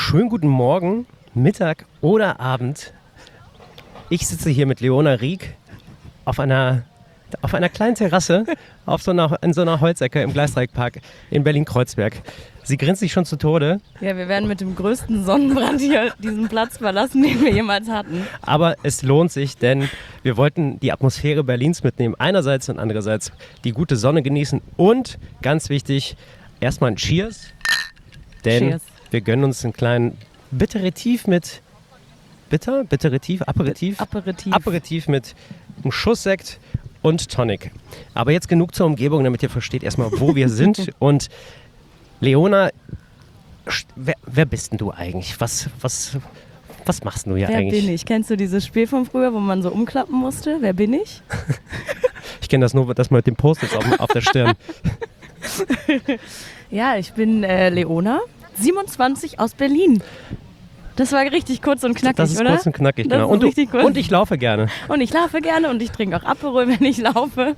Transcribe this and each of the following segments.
Schönen guten Morgen, Mittag oder Abend. Ich sitze hier mit Leona Rieck auf einer kleinen Terrasse in so einer Holzecke im Gleisdreieckpark in Berlin-Kreuzberg. Sie grinst sich schon zu Tode. Ja, wir werden mit dem größten Sonnenbrand hier diesen Platz verlassen, den wir jemals hatten. Aber es lohnt sich, denn wir wollten die Atmosphäre Berlins mitnehmen. Einerseits und andererseits die gute Sonne genießen. Und, ganz wichtig, erstmal ein Cheers. Denn Cheers. Wir gönnen uns einen kleinen Aperitif mit einem Schuss Sekt und Tonic. Aber jetzt genug zur Umgebung, damit ihr versteht erstmal, wo wir sind. Und Leona, wer bist denn du eigentlich? Was machst du hier eigentlich? Wer bin ich? Kennst du dieses Spiel von früher, wo man so umklappen musste? Wer bin ich? Ich kenne das nur, das mit dem Post-its auf der Stirn. Ja, ich bin Leona, 27 aus Berlin. Das war richtig kurz und knackig, oder? Das ist kurz und knackig, genau. Und ich laufe gerne. Und ich laufe gerne und ich trinke auch Aperol, wenn ich laufe.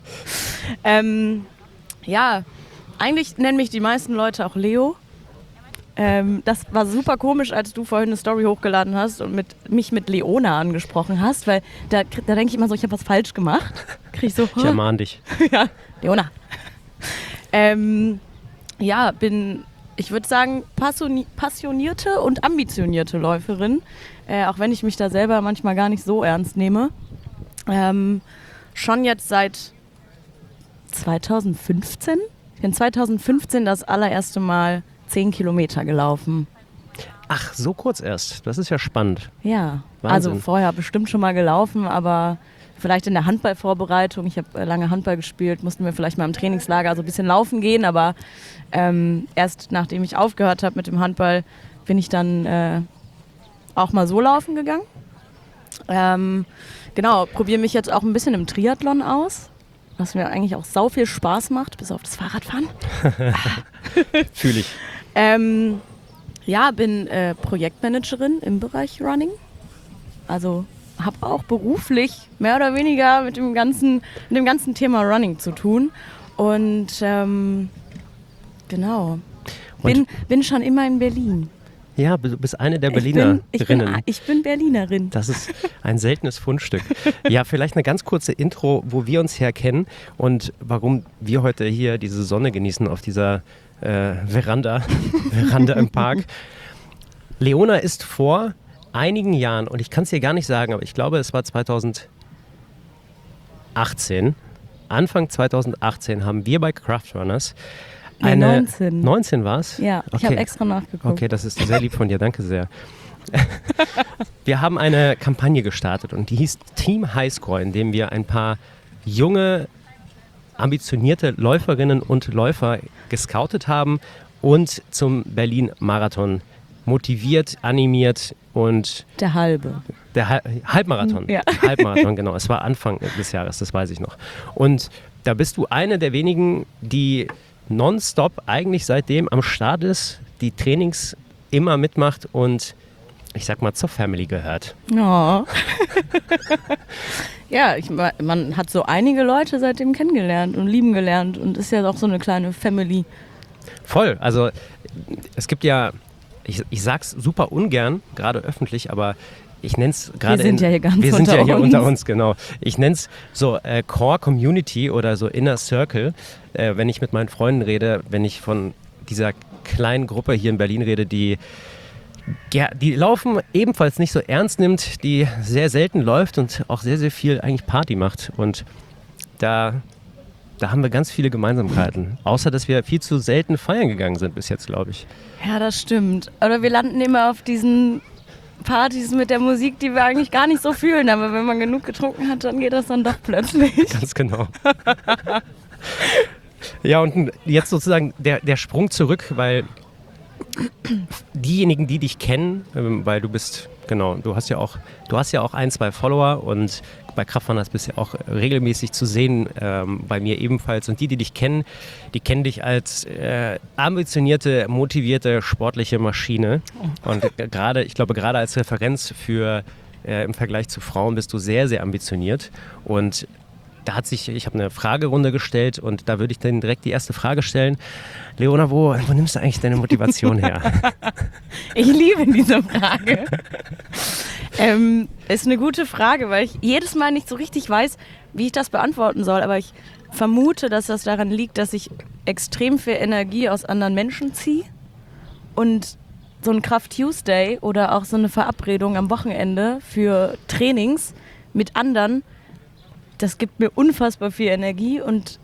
Ja, eigentlich nennen mich die meisten Leute auch Leo. Das war super komisch, als du vorhin eine Story hochgeladen hast und mich mit Leona angesprochen hast, weil da denke ich immer so, ich habe was falsch gemacht. Krieg ich so, ich ermahne dich. Ja, Leona. Ja, ich würde sagen, passionierte und ambitionierte Läuferin, auch wenn ich mich da selber manchmal gar nicht so ernst nehme. Schon jetzt seit 2015. Ich bin 2015 das allererste Mal 10 Kilometer gelaufen. Ach, so kurz erst. Das ist ja spannend. Ja, Wahnsinn. Also vorher bestimmt schon mal gelaufen, aber vielleicht in der Handballvorbereitung. Ich habe lange Handball gespielt, mussten wir vielleicht mal im Trainingslager so ein bisschen laufen gehen, aber erst nachdem ich aufgehört habe mit dem Handball, bin ich dann auch mal so laufen gegangen. Genau, probiere mich jetzt auch ein bisschen im Triathlon aus, was mir eigentlich auch sau viel Spaß macht, bis auf das Fahrradfahren. Fühle ich. Ja, bin Projektmanagerin im Bereich Running. Also habe auch beruflich mehr oder weniger mit dem ganzen Thema Running zu tun. Und genau, bin schon immer in Berlin. Ja, du bist eine der Berlinerinnen. Ich bin Berlinerin. Das ist ein seltenes Fundstück. Ja, vielleicht eine ganz kurze Intro, wo wir uns herkennen und warum wir heute hier diese Sonne genießen auf dieser Veranda im Park. Leona ist vor einigen Jahren, und ich kann es dir gar nicht sagen, aber ich glaube, es war 2018. Anfang 2018 haben wir bei Craftrunners 19 war es? Ja, okay. Ich habe extra nachgeguckt. Okay, das ist sehr lieb von dir, danke sehr. Wir haben eine Kampagne gestartet und die hieß Team Highscore, in dem wir ein paar junge, ambitionierte Läuferinnen und Läufer gescoutet haben und zum Berlin-Marathon motiviert, animiert und... Der Halbmarathon. Ja. Halbmarathon, genau. Es war Anfang des Jahres, das weiß ich noch. Und da bist du eine der wenigen, die nonstop eigentlich seitdem am Start ist, die Trainings immer mitmacht und ich sag mal zur Family gehört. Oh. Ja, man hat so einige Leute seitdem kennengelernt und lieben gelernt und ist ja auch so eine kleine Family. Voll, also es gibt ja, ich sag's super ungern, gerade öffentlich, aber ich nenne es gerade... Wir sind ja hier unter uns, genau. Ich nenne es so Core Community oder so Inner Circle, wenn ich mit meinen Freunden rede, wenn ich von dieser kleinen Gruppe hier in Berlin rede, die Laufen ebenfalls nicht so ernst nimmt, die sehr selten läuft und auch sehr, sehr viel eigentlich Party macht. Und da haben wir ganz viele Gemeinsamkeiten. Außer, dass wir viel zu selten feiern gegangen sind bis jetzt, glaube ich. Ja, das stimmt. Oder wir landen immer auf diesen Partys mit der Musik, die wir eigentlich gar nicht so fühlen. Aber wenn man genug getrunken hat, dann geht das dann doch plötzlich. Ganz genau. Ja, und jetzt sozusagen der Sprung zurück, weil diejenigen, die dich kennen, weil du bist, genau, du hast ja auch 1, 2 Follower und bei Kraftrunners bist du ja auch regelmäßig zu sehen, bei mir ebenfalls. Und die dich kennen, die kennen dich als ambitionierte, motivierte, sportliche Maschine. Und ich glaube, gerade als Referenz für im Vergleich zu Frauen bist du sehr, sehr ambitioniert. Und ich habe eine Fragerunde gestellt und da würde ich dann direkt die erste Frage stellen. Leona, wo nimmst du eigentlich deine Motivation her? Ich liebe diese Frage. Ist eine gute Frage, weil ich jedes Mal nicht so richtig weiß, wie ich das beantworten soll. Aber ich vermute, dass das daran liegt, dass ich extrem viel Energie aus anderen Menschen ziehe. Und so ein Kraft Tuesday oder auch so eine Verabredung am Wochenende für Trainings mit anderen, das gibt mir unfassbar viel Energie. Und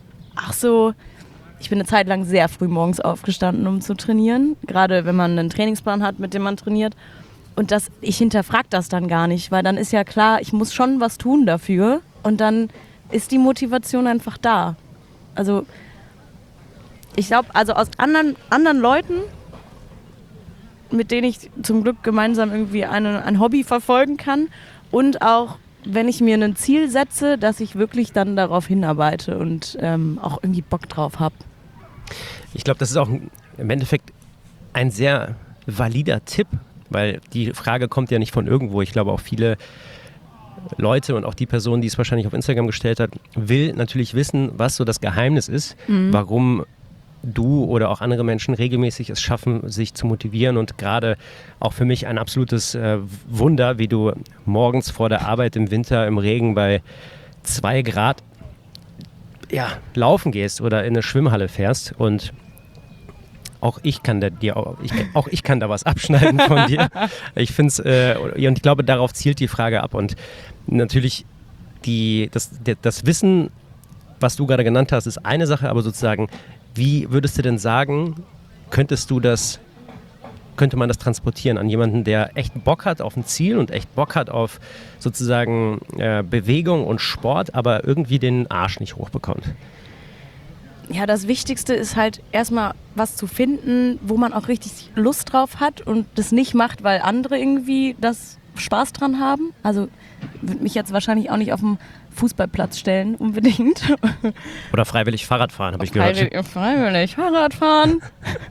ich bin eine Zeit lang sehr früh morgens aufgestanden, um zu trainieren. Gerade wenn man einen Trainingsplan hat, mit dem man trainiert. Und ich hinterfrage das dann gar nicht, weil dann ist ja klar, ich muss schon was tun dafür. Und dann ist die Motivation einfach da. Also ich glaube, aus anderen Leuten, mit denen ich zum Glück gemeinsam irgendwie ein Hobby verfolgen kann. Und auch, wenn ich mir ein Ziel setze, dass ich wirklich dann darauf hinarbeite und auch irgendwie Bock drauf habe. Ich glaube, das ist auch im Endeffekt ein sehr valider Tipp, weil die Frage kommt ja nicht von irgendwo. Ich glaube auch viele Leute und auch die Person, die es wahrscheinlich auf Instagram gestellt hat, will natürlich wissen, was so das Geheimnis ist, warum du oder auch andere Menschen regelmäßig es schaffen, sich zu motivieren. Und gerade auch für mich ein absolutes Wunder, wie du morgens vor der Arbeit im Winter im Regen bei 2 Grad laufen gehst oder in eine Schwimmhalle fährst. Und auch ich kann da was abschneiden von dir. Ich finde es, und ich glaube, darauf zielt die Frage ab. Und natürlich das Wissen, was du gerade genannt hast, ist eine Sache, aber sozusagen, wie würdest du denn sagen, könnte man das transportieren an jemanden, der echt Bock hat auf ein Ziel und echt Bock hat auf sozusagen Bewegung und Sport, aber irgendwie den Arsch nicht hochbekommt? Ja, das Wichtigste ist halt erstmal was zu finden, wo man auch richtig Lust drauf hat und das nicht macht, weil andere irgendwie das Spaß dran haben. Also würde mich jetzt wahrscheinlich auch nicht auf dem Fußballplatz stellen, unbedingt. Oder freiwillig Fahrrad fahren, habe ich gehört. Freiwillig Fahrrad fahren.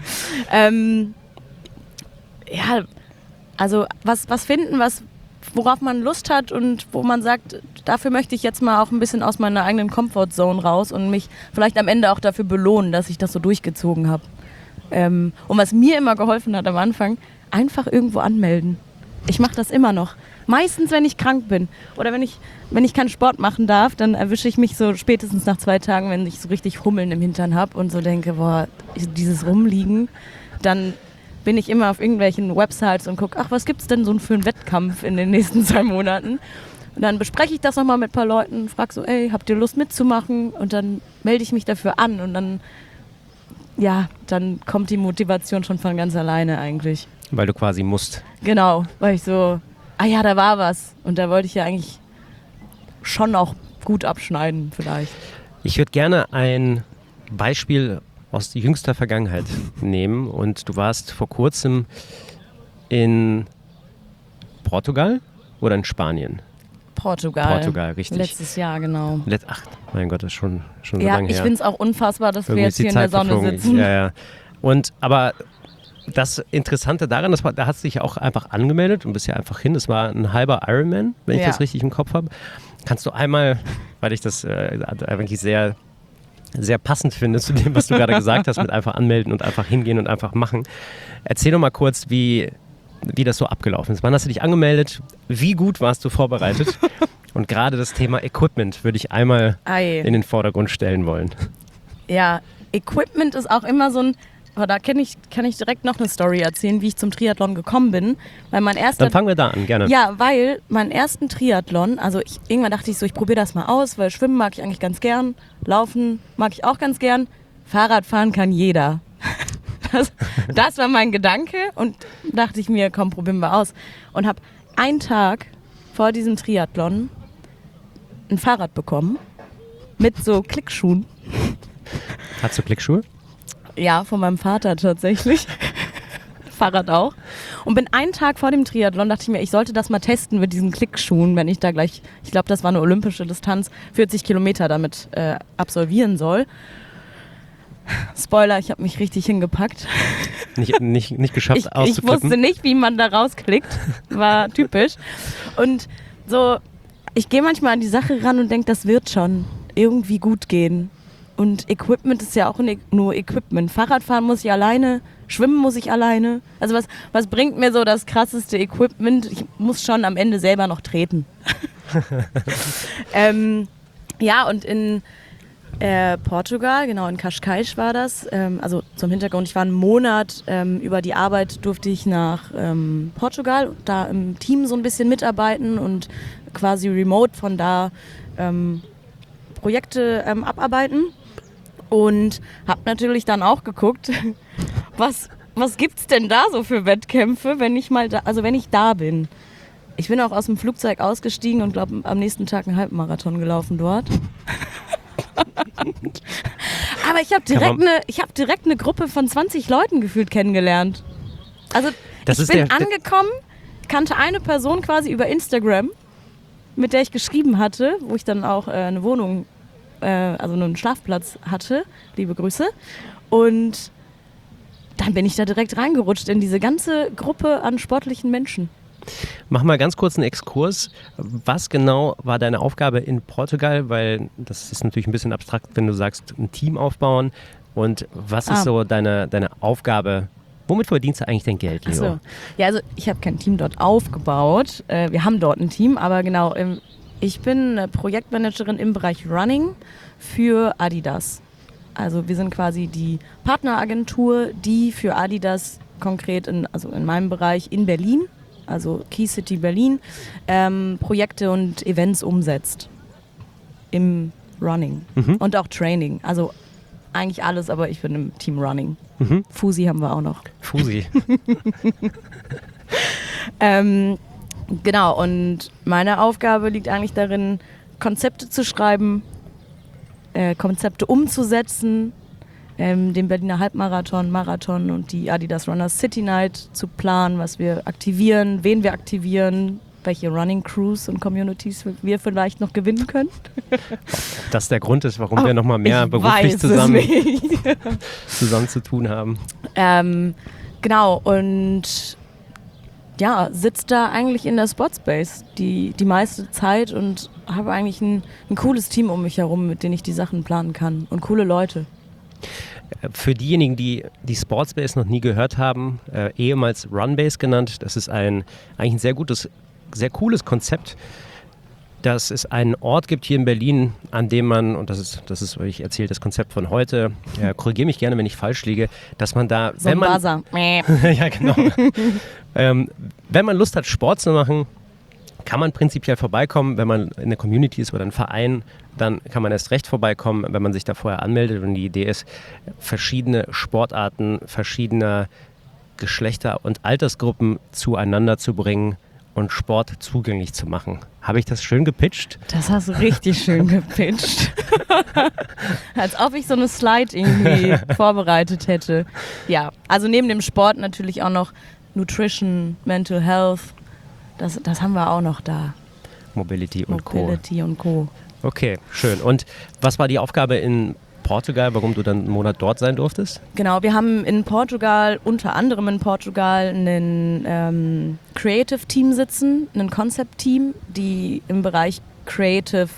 Also was finden, worauf man Lust hat und wo man sagt, dafür möchte ich jetzt mal auch ein bisschen aus meiner eigenen Comfortzone raus und mich vielleicht am Ende auch dafür belohnen, dass ich das so durchgezogen habe. Und was mir immer geholfen hat am Anfang, einfach irgendwo anmelden. Ich mache das immer noch. Meistens, wenn ich krank bin oder wenn ich keinen Sport machen darf, dann erwische ich mich so spätestens nach 2 Tagen, wenn ich so richtig Hummeln im Hintern habe und so denke, boah, dieses Rumliegen, dann bin ich immer auf irgendwelchen Websites und gucke, was gibt's denn so für einen Wettkampf in den nächsten 2 Monaten? Und dann bespreche ich das nochmal mit ein paar Leuten, frage so, habt ihr Lust mitzumachen? Und dann melde ich mich dafür an und dann kommt die Motivation schon von ganz alleine eigentlich. Weil du quasi musst. Genau, weil ich so, da war was. Und da wollte ich ja eigentlich schon auch gut abschneiden vielleicht. Ich würde gerne ein Beispiel aus jüngster Vergangenheit nehmen. Und du warst vor kurzem in Portugal oder in Spanien? Portugal, richtig. Letztes Jahr, genau. Mein Gott, das ist schon so lange her. Ich finde es auch unfassbar, dass wir jetzt hier in der Sonne sitzen. Ja. Aber das Interessante daran, da hast du dich auch einfach angemeldet und bist ja einfach hin. Das war ein halber Ironman, wenn ich das richtig im Kopf habe. Kannst du einmal, weil ich das eigentlich sehr, sehr passend finde zu dem, was du gerade gesagt hast, mit einfach anmelden und einfach hingehen und einfach machen. Erzähl doch mal kurz, wie das so abgelaufen ist. Wann hast du dich angemeldet? Wie gut warst du vorbereitet? Und gerade das Thema Equipment würde ich einmal in den Vordergrund stellen wollen. Ja, Equipment ist auch immer so ein... Aber da kann ich direkt noch eine Story erzählen, wie ich zum Triathlon gekommen bin. Weil dann fangen wir da an, gerne. Ja, weil meinen ersten Triathlon, irgendwann dachte ich so, ich probiere das mal aus, weil Schwimmen mag ich eigentlich ganz gern, Laufen mag ich auch ganz gern, Fahrradfahren kann jeder. Das war mein Gedanke und dachte ich mir, komm, probieren wir aus. Und habe einen Tag vor diesem Triathlon ein Fahrrad bekommen mit so Klickschuhen. Hast du Klickschuhe? Ja, von meinem Vater tatsächlich. Fahrrad auch. Und bin einen Tag vor dem Triathlon, dachte ich mir, ich sollte das mal testen mit diesen Klickschuhen, wenn ich da gleich, ich glaube, das war eine olympische Distanz, 40 Kilometer damit absolvieren soll. Spoiler, ich habe mich richtig hingepackt. Nicht geschafft auszuklippen? Ich wusste nicht, wie man da rausklickt. War typisch. Und so, ich gehe manchmal an die Sache ran und denke, das wird schon irgendwie gut gehen. Und Equipment ist ja auch nur Equipment. Fahrradfahren muss ich alleine, schwimmen muss ich alleine. Also was bringt mir so das krasseste Equipment? Ich muss schon am Ende selber noch treten. Ja, und in Portugal, genau in Cascais war das. Also zum Hintergrund, ich war einen Monat, über die Arbeit durfte ich nach Portugal, da im Team so ein bisschen mitarbeiten und quasi remote von da Projekte abarbeiten. Und habe natürlich dann auch geguckt, was gibt's denn da so für Wettkämpfe, wenn ich da bin. Ich bin auch aus dem Flugzeug ausgestiegen und glaube am nächsten Tag einen Halbmarathon gelaufen dort. Aber ich habe direkt eine Gruppe von 20 Leuten gefühlt kennengelernt. Also ich bin angekommen, kannte eine Person quasi über Instagram, mit der ich geschrieben hatte, wo ich dann auch eine Wohnung, also einen Schlafplatz hatte, liebe Grüße. Und dann bin ich da direkt reingerutscht in diese ganze Gruppe an sportlichen Menschen. Mach mal ganz kurz einen Exkurs. Was genau war deine Aufgabe in Portugal? Weil das ist natürlich ein bisschen abstrakt, wenn du sagst, ein Team aufbauen. Und was ist so deine Aufgabe? Womit verdienst du eigentlich dein Geld, Leo? Achso. Ja, also ich habe kein Team dort aufgebaut. Wir haben dort ein Team, aber genau, ich bin Projektmanagerin im Bereich Running für Adidas. Also wir sind quasi die Partneragentur, die für Adidas konkret in meinem Bereich in Berlin, also Key City Berlin, Projekte und Events umsetzt im Running und auch Training. Also eigentlich alles, aber ich bin im Team Running. Fusi haben wir auch noch. Fusi. Genau, und meine Aufgabe liegt eigentlich darin, Konzepte zu schreiben, Konzepte umzusetzen, den Berliner Halbmarathon, Marathon und die Adidas Runners City Night zu planen, was wir aktivieren, wen wir aktivieren, welche Running Crews und Communities wir vielleicht noch gewinnen können. Ob das der Grund ist, warum wir nochmal mehr beruflich zusammen zu tun haben. Genau, und ja, sitze da eigentlich in der Sportspace die meiste Zeit und habe eigentlich ein cooles Team um mich herum, mit denen ich die Sachen planen kann und coole Leute. Für diejenigen, die Sportspace noch nie gehört haben, ehemals Runbase genannt, das ist eigentlich ein sehr cooles Konzept, dass es einen Ort gibt hier in Berlin, an dem man, und das ist, ich erzähle das Konzept von heute, korrigiere mich gerne, wenn ich falsch liege, dass man da, so wenn man... ja, genau. Wenn man Lust hat, Sport zu machen, kann man prinzipiell vorbeikommen. Wenn man in der Community ist oder ein Verein, dann kann man erst recht vorbeikommen, wenn man sich da vorher anmeldet. Und die Idee ist, verschiedene Sportarten, verschiedener Geschlechter und Altersgruppen zueinander zu bringen und Sport zugänglich zu machen. Habe ich das schön gepitcht? Das hast du richtig schön gepitcht. Als ob ich so eine Slide irgendwie vorbereitet hätte. Ja, also neben dem Sport natürlich auch noch Nutrition, Mental Health. Das haben wir auch noch da. Mobility und Co. Okay, schön. Und was war die Aufgabe in Portugal, warum du dann einen Monat dort sein durftest? Genau, wir haben unter anderem in Portugal ein Creative-Team sitzen, ein Concept-Team, die im Bereich Creative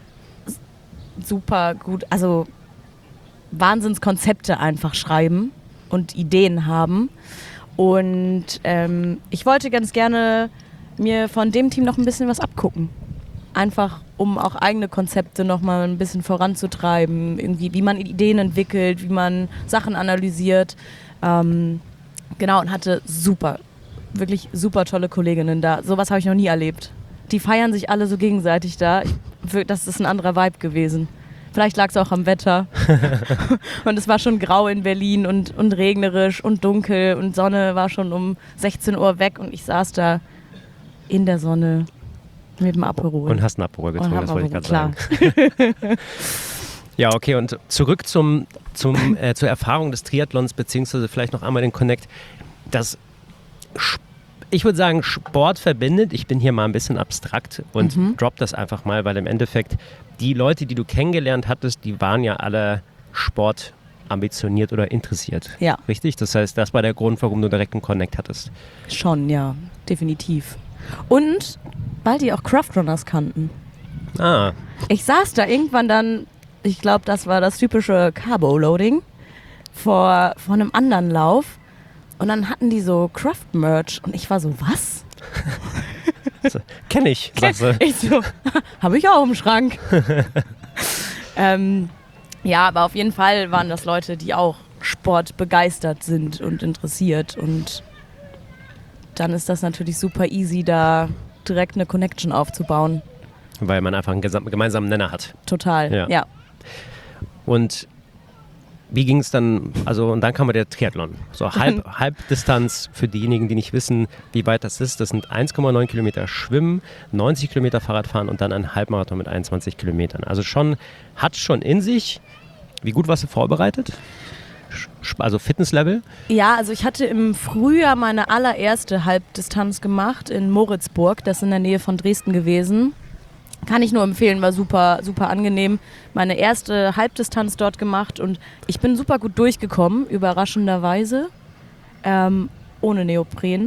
super gut, also Wahnsinnskonzepte einfach schreiben und Ideen haben. Und ich wollte ganz gerne mir von dem Team noch ein bisschen was abgucken. Einfach, um auch eigene Konzepte noch mal ein bisschen voranzutreiben, irgendwie, wie man Ideen entwickelt, wie man Sachen analysiert. Genau, und hatte wirklich super tolle Kolleginnen da. Sowas habe ich noch nie erlebt. Die feiern sich alle so gegenseitig da. Das ist ein anderer Vibe gewesen. Vielleicht lag es auch am Wetter. Und es war schon grau in Berlin und regnerisch und dunkel und Sonne war schon um 16 Uhr weg und ich saß da in der Sonne mit dem Aperol. Und hast einen Aperol getrunken, das wollte ich gerade sagen. Ja, okay, und zurück zur Erfahrung des Triathlons, beziehungsweise vielleicht noch einmal den Connect. Ich würde sagen, Sport verbindet. Ich bin hier mal ein bisschen abstrakt und drop das einfach mal, weil im Endeffekt die Leute, die du kennengelernt hattest, die waren ja alle sportambitioniert oder interessiert. Ja. Richtig? Das heißt, das war der Grund, warum du direkt einen Connect hattest. Schon, ja, definitiv. Und weil die auch Craftrunners kannten. Ah, Ich saß da irgendwann dann, ich glaube, das war das typische Carbo-Loading, vor einem anderen Lauf. Und dann hatten die so Craft-Merch und ich war so, was? kenn ich. Sagst du. Ich so, habe ich auch im Schrank. Ja, aber auf jeden Fall waren das Leute, die auch sportbegeistert sind und interessiert. Und dann ist das natürlich super easy, da direkt eine Connection aufzubauen. Weil man einfach einen gemeinsamen Nenner hat. Total, ja. Und wie ging es dann, also und dann kam der Triathlon. So Halbdistanz für diejenigen, die nicht wissen, wie weit das ist. Das sind 1,9 Kilometer Schwimmen, 90 Kilometer Fahrradfahren und dann ein Halbmarathon mit 21 Kilometern. Also hat schon in sich. Wie gut warst du vorbereitet? Also Fitnesslevel? Ja, also ich hatte im Frühjahr meine allererste Halbdistanz gemacht in Moritzburg. Das ist in der Nähe von Dresden gewesen. Kann ich nur empfehlen, war super, super angenehm. Meine erste Halbdistanz dort gemacht und ich bin super gut durchgekommen, überraschenderweise. Ohne Neopren.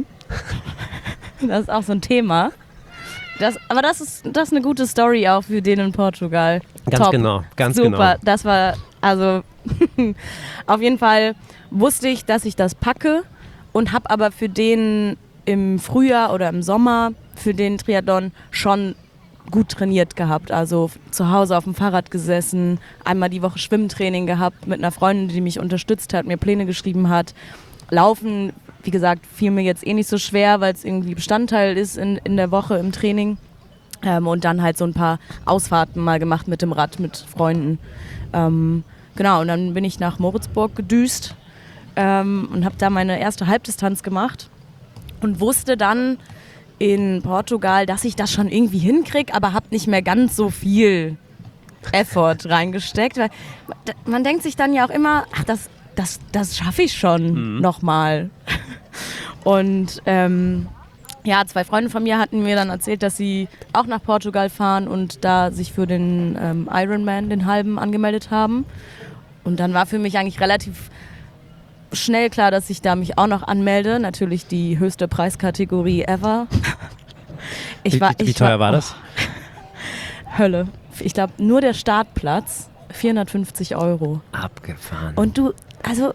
Das ist auch so ein Thema. Aber das ist eine gute Story auch für den in Portugal. Ganz Top. genau, ganz super. genau. Das war, also auf jeden Fall wusste ich, dass ich das packe und habe aber für den im Frühjahr oder im Sommer für den Triathlon schon gut trainiert gehabt. Also zu Hause auf dem Fahrrad gesessen, einmal die Woche Schwimmtraining gehabt mit einer Freundin, die mich unterstützt hat, mir Pläne geschrieben hat. Laufen, wie gesagt, fiel mir jetzt nicht so schwer, weil es irgendwie Bestandteil ist in der Woche im Training. Und dann halt so ein paar Ausfahrten mal gemacht mit dem Rad, mit Freunden. Genau, und dann bin ich nach Moritzburg gedüst und habe da meine erste Halbdistanz gemacht und wusste dann in Portugal, dass ich das schon irgendwie hinkriege, aber habe nicht mehr ganz so viel Effort reingesteckt. Weil man denkt sich dann ja auch immer, ach, das schaffe ich schon nochmal. Und ja, 2 Freunde von mir hatten mir dann erzählt, dass sie auch nach Portugal fahren und da sich für den Ironman, den halben, angemeldet haben. Und dann war für mich eigentlich relativ schnell klar, dass ich da mich auch noch anmelde. Natürlich die höchste Preiskategorie ever. Wie teuer war das? Hölle. Ich glaube, nur der Startplatz 450 €. Abgefahren. Und du, also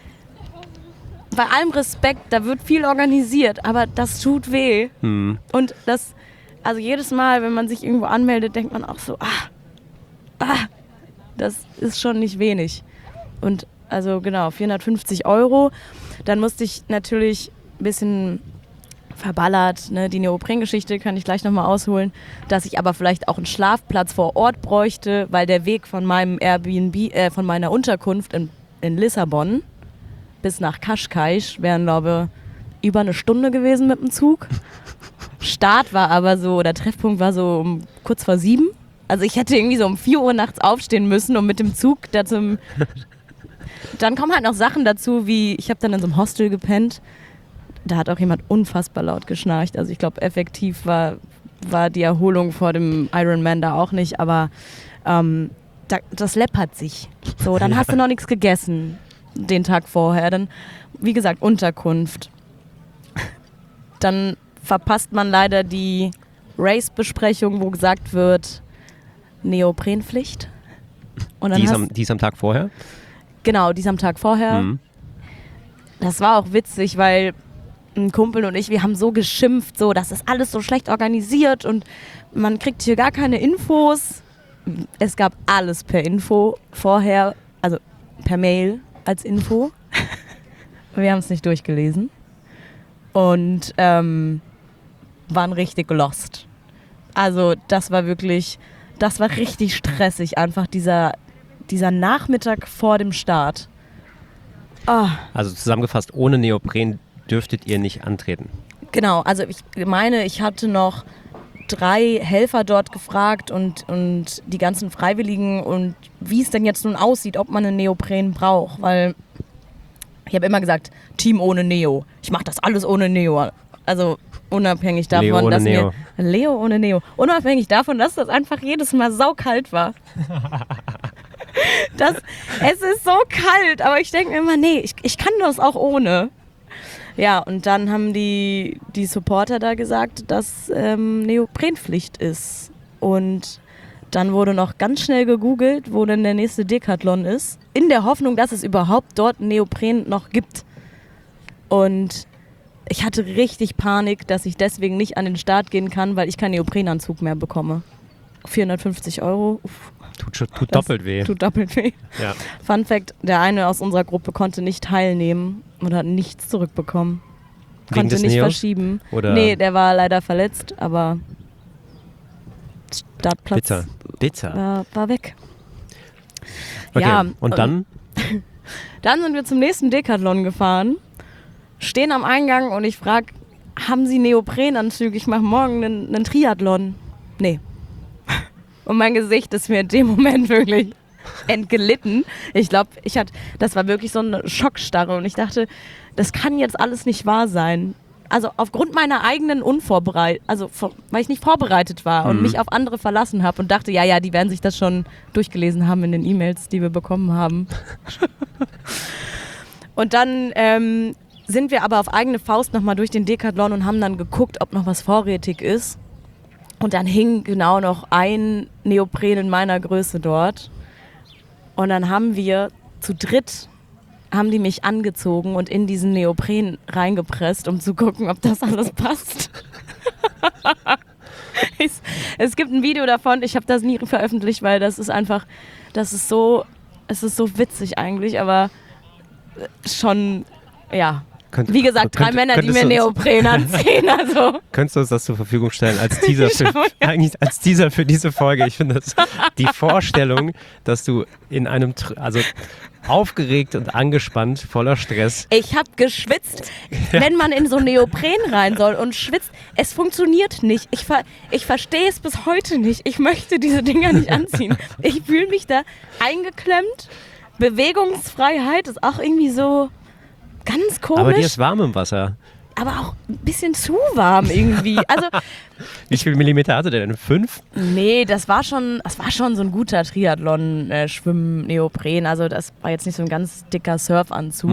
bei allem Respekt, da wird viel organisiert, aber das tut weh. Und das, also jedes Mal, wenn man sich irgendwo anmeldet, denkt man auch so, das ist schon nicht wenig. Und also genau, 450 €. Dann musste ich natürlich ein bisschen verballert, ne, die Neopren-Geschichte kann ich gleich nochmal ausholen, dass ich aber vielleicht auch einen Schlafplatz vor Ort bräuchte, weil der Weg von meinem Airbnb, von meiner Unterkunft in Lissabon bis nach Cascais wären, glaube ich, über eine Stunde gewesen mit dem Zug. Start war aber so, oder Treffpunkt war so um kurz vor 7. Also ich hätte irgendwie so um 4 Uhr nachts aufstehen müssen, um mit dem Zug da zum... Dann kommen halt noch Sachen dazu, wie ich habe dann in so einem Hostel gepennt. Da hat auch jemand unfassbar laut geschnarcht. Also ich glaube, effektiv war die Erholung vor dem Ironman da auch nicht. Aber das läppert sich. So, dann hast du noch nichts gegessen den Tag vorher. Dann, wie gesagt, Unterkunft. Dann verpasst man leider die Race-Besprechung, wo gesagt wird, Neoprenpflicht. Und dann die ist am Tag vorher? Genau, die ist am Tag vorher. Das war auch witzig, weil ein Kumpel und ich, wir haben so geschimpft, so, das ist alles so schlecht organisiert und man kriegt hier gar keine Infos. Es gab alles per Info vorher, also per Mail als Info. Wir haben es nicht durchgelesen und waren richtig lost. Also das war richtig stressig, einfach dieser Nachmittag vor dem Start. Oh. Also zusammengefasst, ohne Neopren dürftet ihr nicht antreten. Genau, also ich meine, ich hatte noch 3 Helfer dort gefragt und die ganzen Freiwilligen und wie es denn jetzt nun aussieht, ob man einen Neopren braucht, weil ich habe immer gesagt, Team ohne Neo. Ich mache das alles ohne Neo. Also unabhängig davon, Leo ohne Neo. Unabhängig davon, dass das einfach jedes Mal saukalt war. Es ist so kalt, aber ich denke mir immer, nee, ich kann das auch ohne. Ja, und dann haben die Supporter da gesagt, dass Neoprenpflicht ist. Und Dann wurde noch ganz schnell gegoogelt, wo denn der nächste Decathlon ist, in der Hoffnung, dass es überhaupt dort Neopren noch gibt. Und ich hatte richtig Panik, dass ich deswegen nicht an den Start gehen kann, weil ich keinen Neoprenanzug mehr bekomme. 450 €. Uff, Tut doppelt weh. Tut doppelt weh. Ja. Fun Fact, der eine aus unserer Gruppe konnte nicht teilnehmen und hat nichts zurückbekommen. Wegen Konnte des nicht Neos? verschieben. Oder? Nee, der war leider verletzt, aber Startplatz Bitter. war weg. Okay. Ja, und dann? Dann sind wir zum nächsten Decathlon gefahren, stehen am Eingang und ich frage, haben Sie Neoprenanzüge? Ich mache morgen einen Triathlon. Nee. Und mein Gesicht ist mir in dem Moment wirklich entglitten. Ich glaube, das war wirklich so eine Schockstarre und ich dachte, das kann jetzt alles nicht wahr sein. Also aufgrund meiner eigenen weil ich nicht vorbereitet war und mich auf andere verlassen habe und dachte, ja, die werden sich das schon durchgelesen haben in den E-Mails, die wir bekommen haben. Und dann sind wir aber auf eigene Faust nochmal durch den Decathlon und haben dann geguckt, ob noch was vorrätig ist. Und dann hing genau noch ein Neopren in meiner Größe dort. Und dann haben wir zu dritt die mich angezogen und in diesen Neopren reingepresst, um zu gucken, ob das alles passt. Es gibt ein Video davon, ich habe das nie veröffentlicht, weil es ist so witzig eigentlich, aber schon, ja. Wie gesagt, 3 Männer, die mir Neopren anziehen. Also. Könntest du uns das zur Verfügung stellen als Teaser eigentlich als Teaser für diese Folge? Ich finde das die Vorstellung, dass du in einem, aufgeregt und angespannt, voller Stress. Ich habe geschwitzt, wenn man in so Neopren rein soll und schwitzt. Es funktioniert nicht. Ich verstehe es bis heute nicht. Ich möchte diese Dinger nicht anziehen. Ich fühle mich da eingeklemmt. Bewegungsfreiheit ist auch irgendwie so ganz komisch. Aber dir ist warm im Wasser. Aber auch ein bisschen zu warm irgendwie. Also, wie viel Millimeter hatte der denn? 5? Nee, das war schon so ein guter Triathlon-Schwimm-Neopren. Also das war jetzt nicht so ein ganz dicker Surfanzug.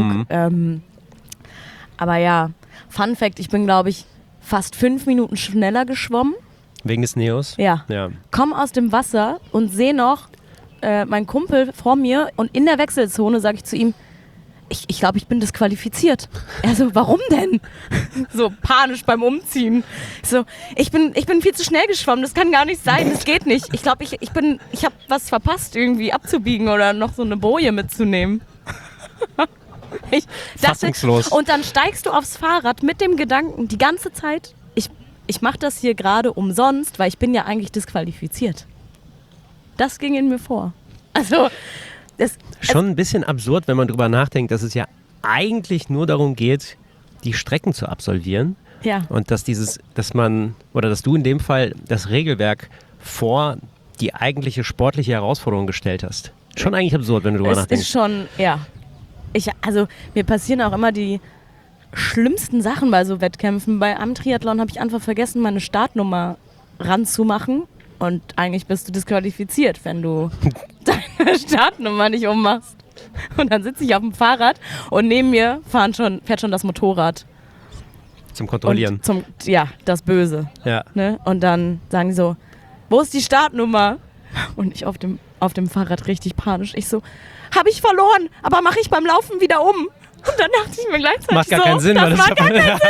Aber ja, Fun Fact, ich bin, glaube ich, fast 5 Minuten schneller geschwommen. Wegen des Neos? Ja. Komm aus dem Wasser und sehe noch meinen Kumpel vor mir und in der Wechselzone sage ich zu ihm, ich glaube, ich bin disqualifiziert. Er so, warum denn? So panisch beim Umziehen. So, ich bin viel zu schnell geschwommen, das kann gar nicht sein, das geht nicht. Ich glaube, ich habe was verpasst, irgendwie abzubiegen oder noch so eine Boje mitzunehmen. Ich dachte, fassungslos. und dann steigst du aufs Fahrrad mit dem Gedanken, die ganze Zeit, ich mache das hier gerade umsonst, weil ich bin ja eigentlich disqualifiziert. Das ging in mir vor. Also, schon ein bisschen absurd, wenn man drüber nachdenkt, dass es ja eigentlich nur darum geht, die Strecken zu absolvieren. Ja. Und dass dass du in dem Fall das Regelwerk vor die eigentliche sportliche Herausforderung gestellt hast. Schon eigentlich absurd, wenn du drüber nachdenkst. Es ist schon, ja. Mir passieren auch immer die schlimmsten Sachen bei so Wettkämpfen. Bei einem Triathlon habe ich einfach vergessen, meine Startnummer ranzumachen. Und eigentlich bist du disqualifiziert, wenn du deine Startnummer nicht ummachst. Und dann sitze ich auf dem Fahrrad und neben mir fährt schon das Motorrad. Zum Kontrollieren. Das Böse. Ja. Ne? Und dann sagen die so, wo ist die Startnummer? Und ich auf dem Fahrrad richtig panisch. Ich so, habe ich verloren, aber mache ich beim Laufen wieder um. Und dann dachte ich mir gleichzeitig macht gar keinen Sinn, das macht gar keinen Sinn.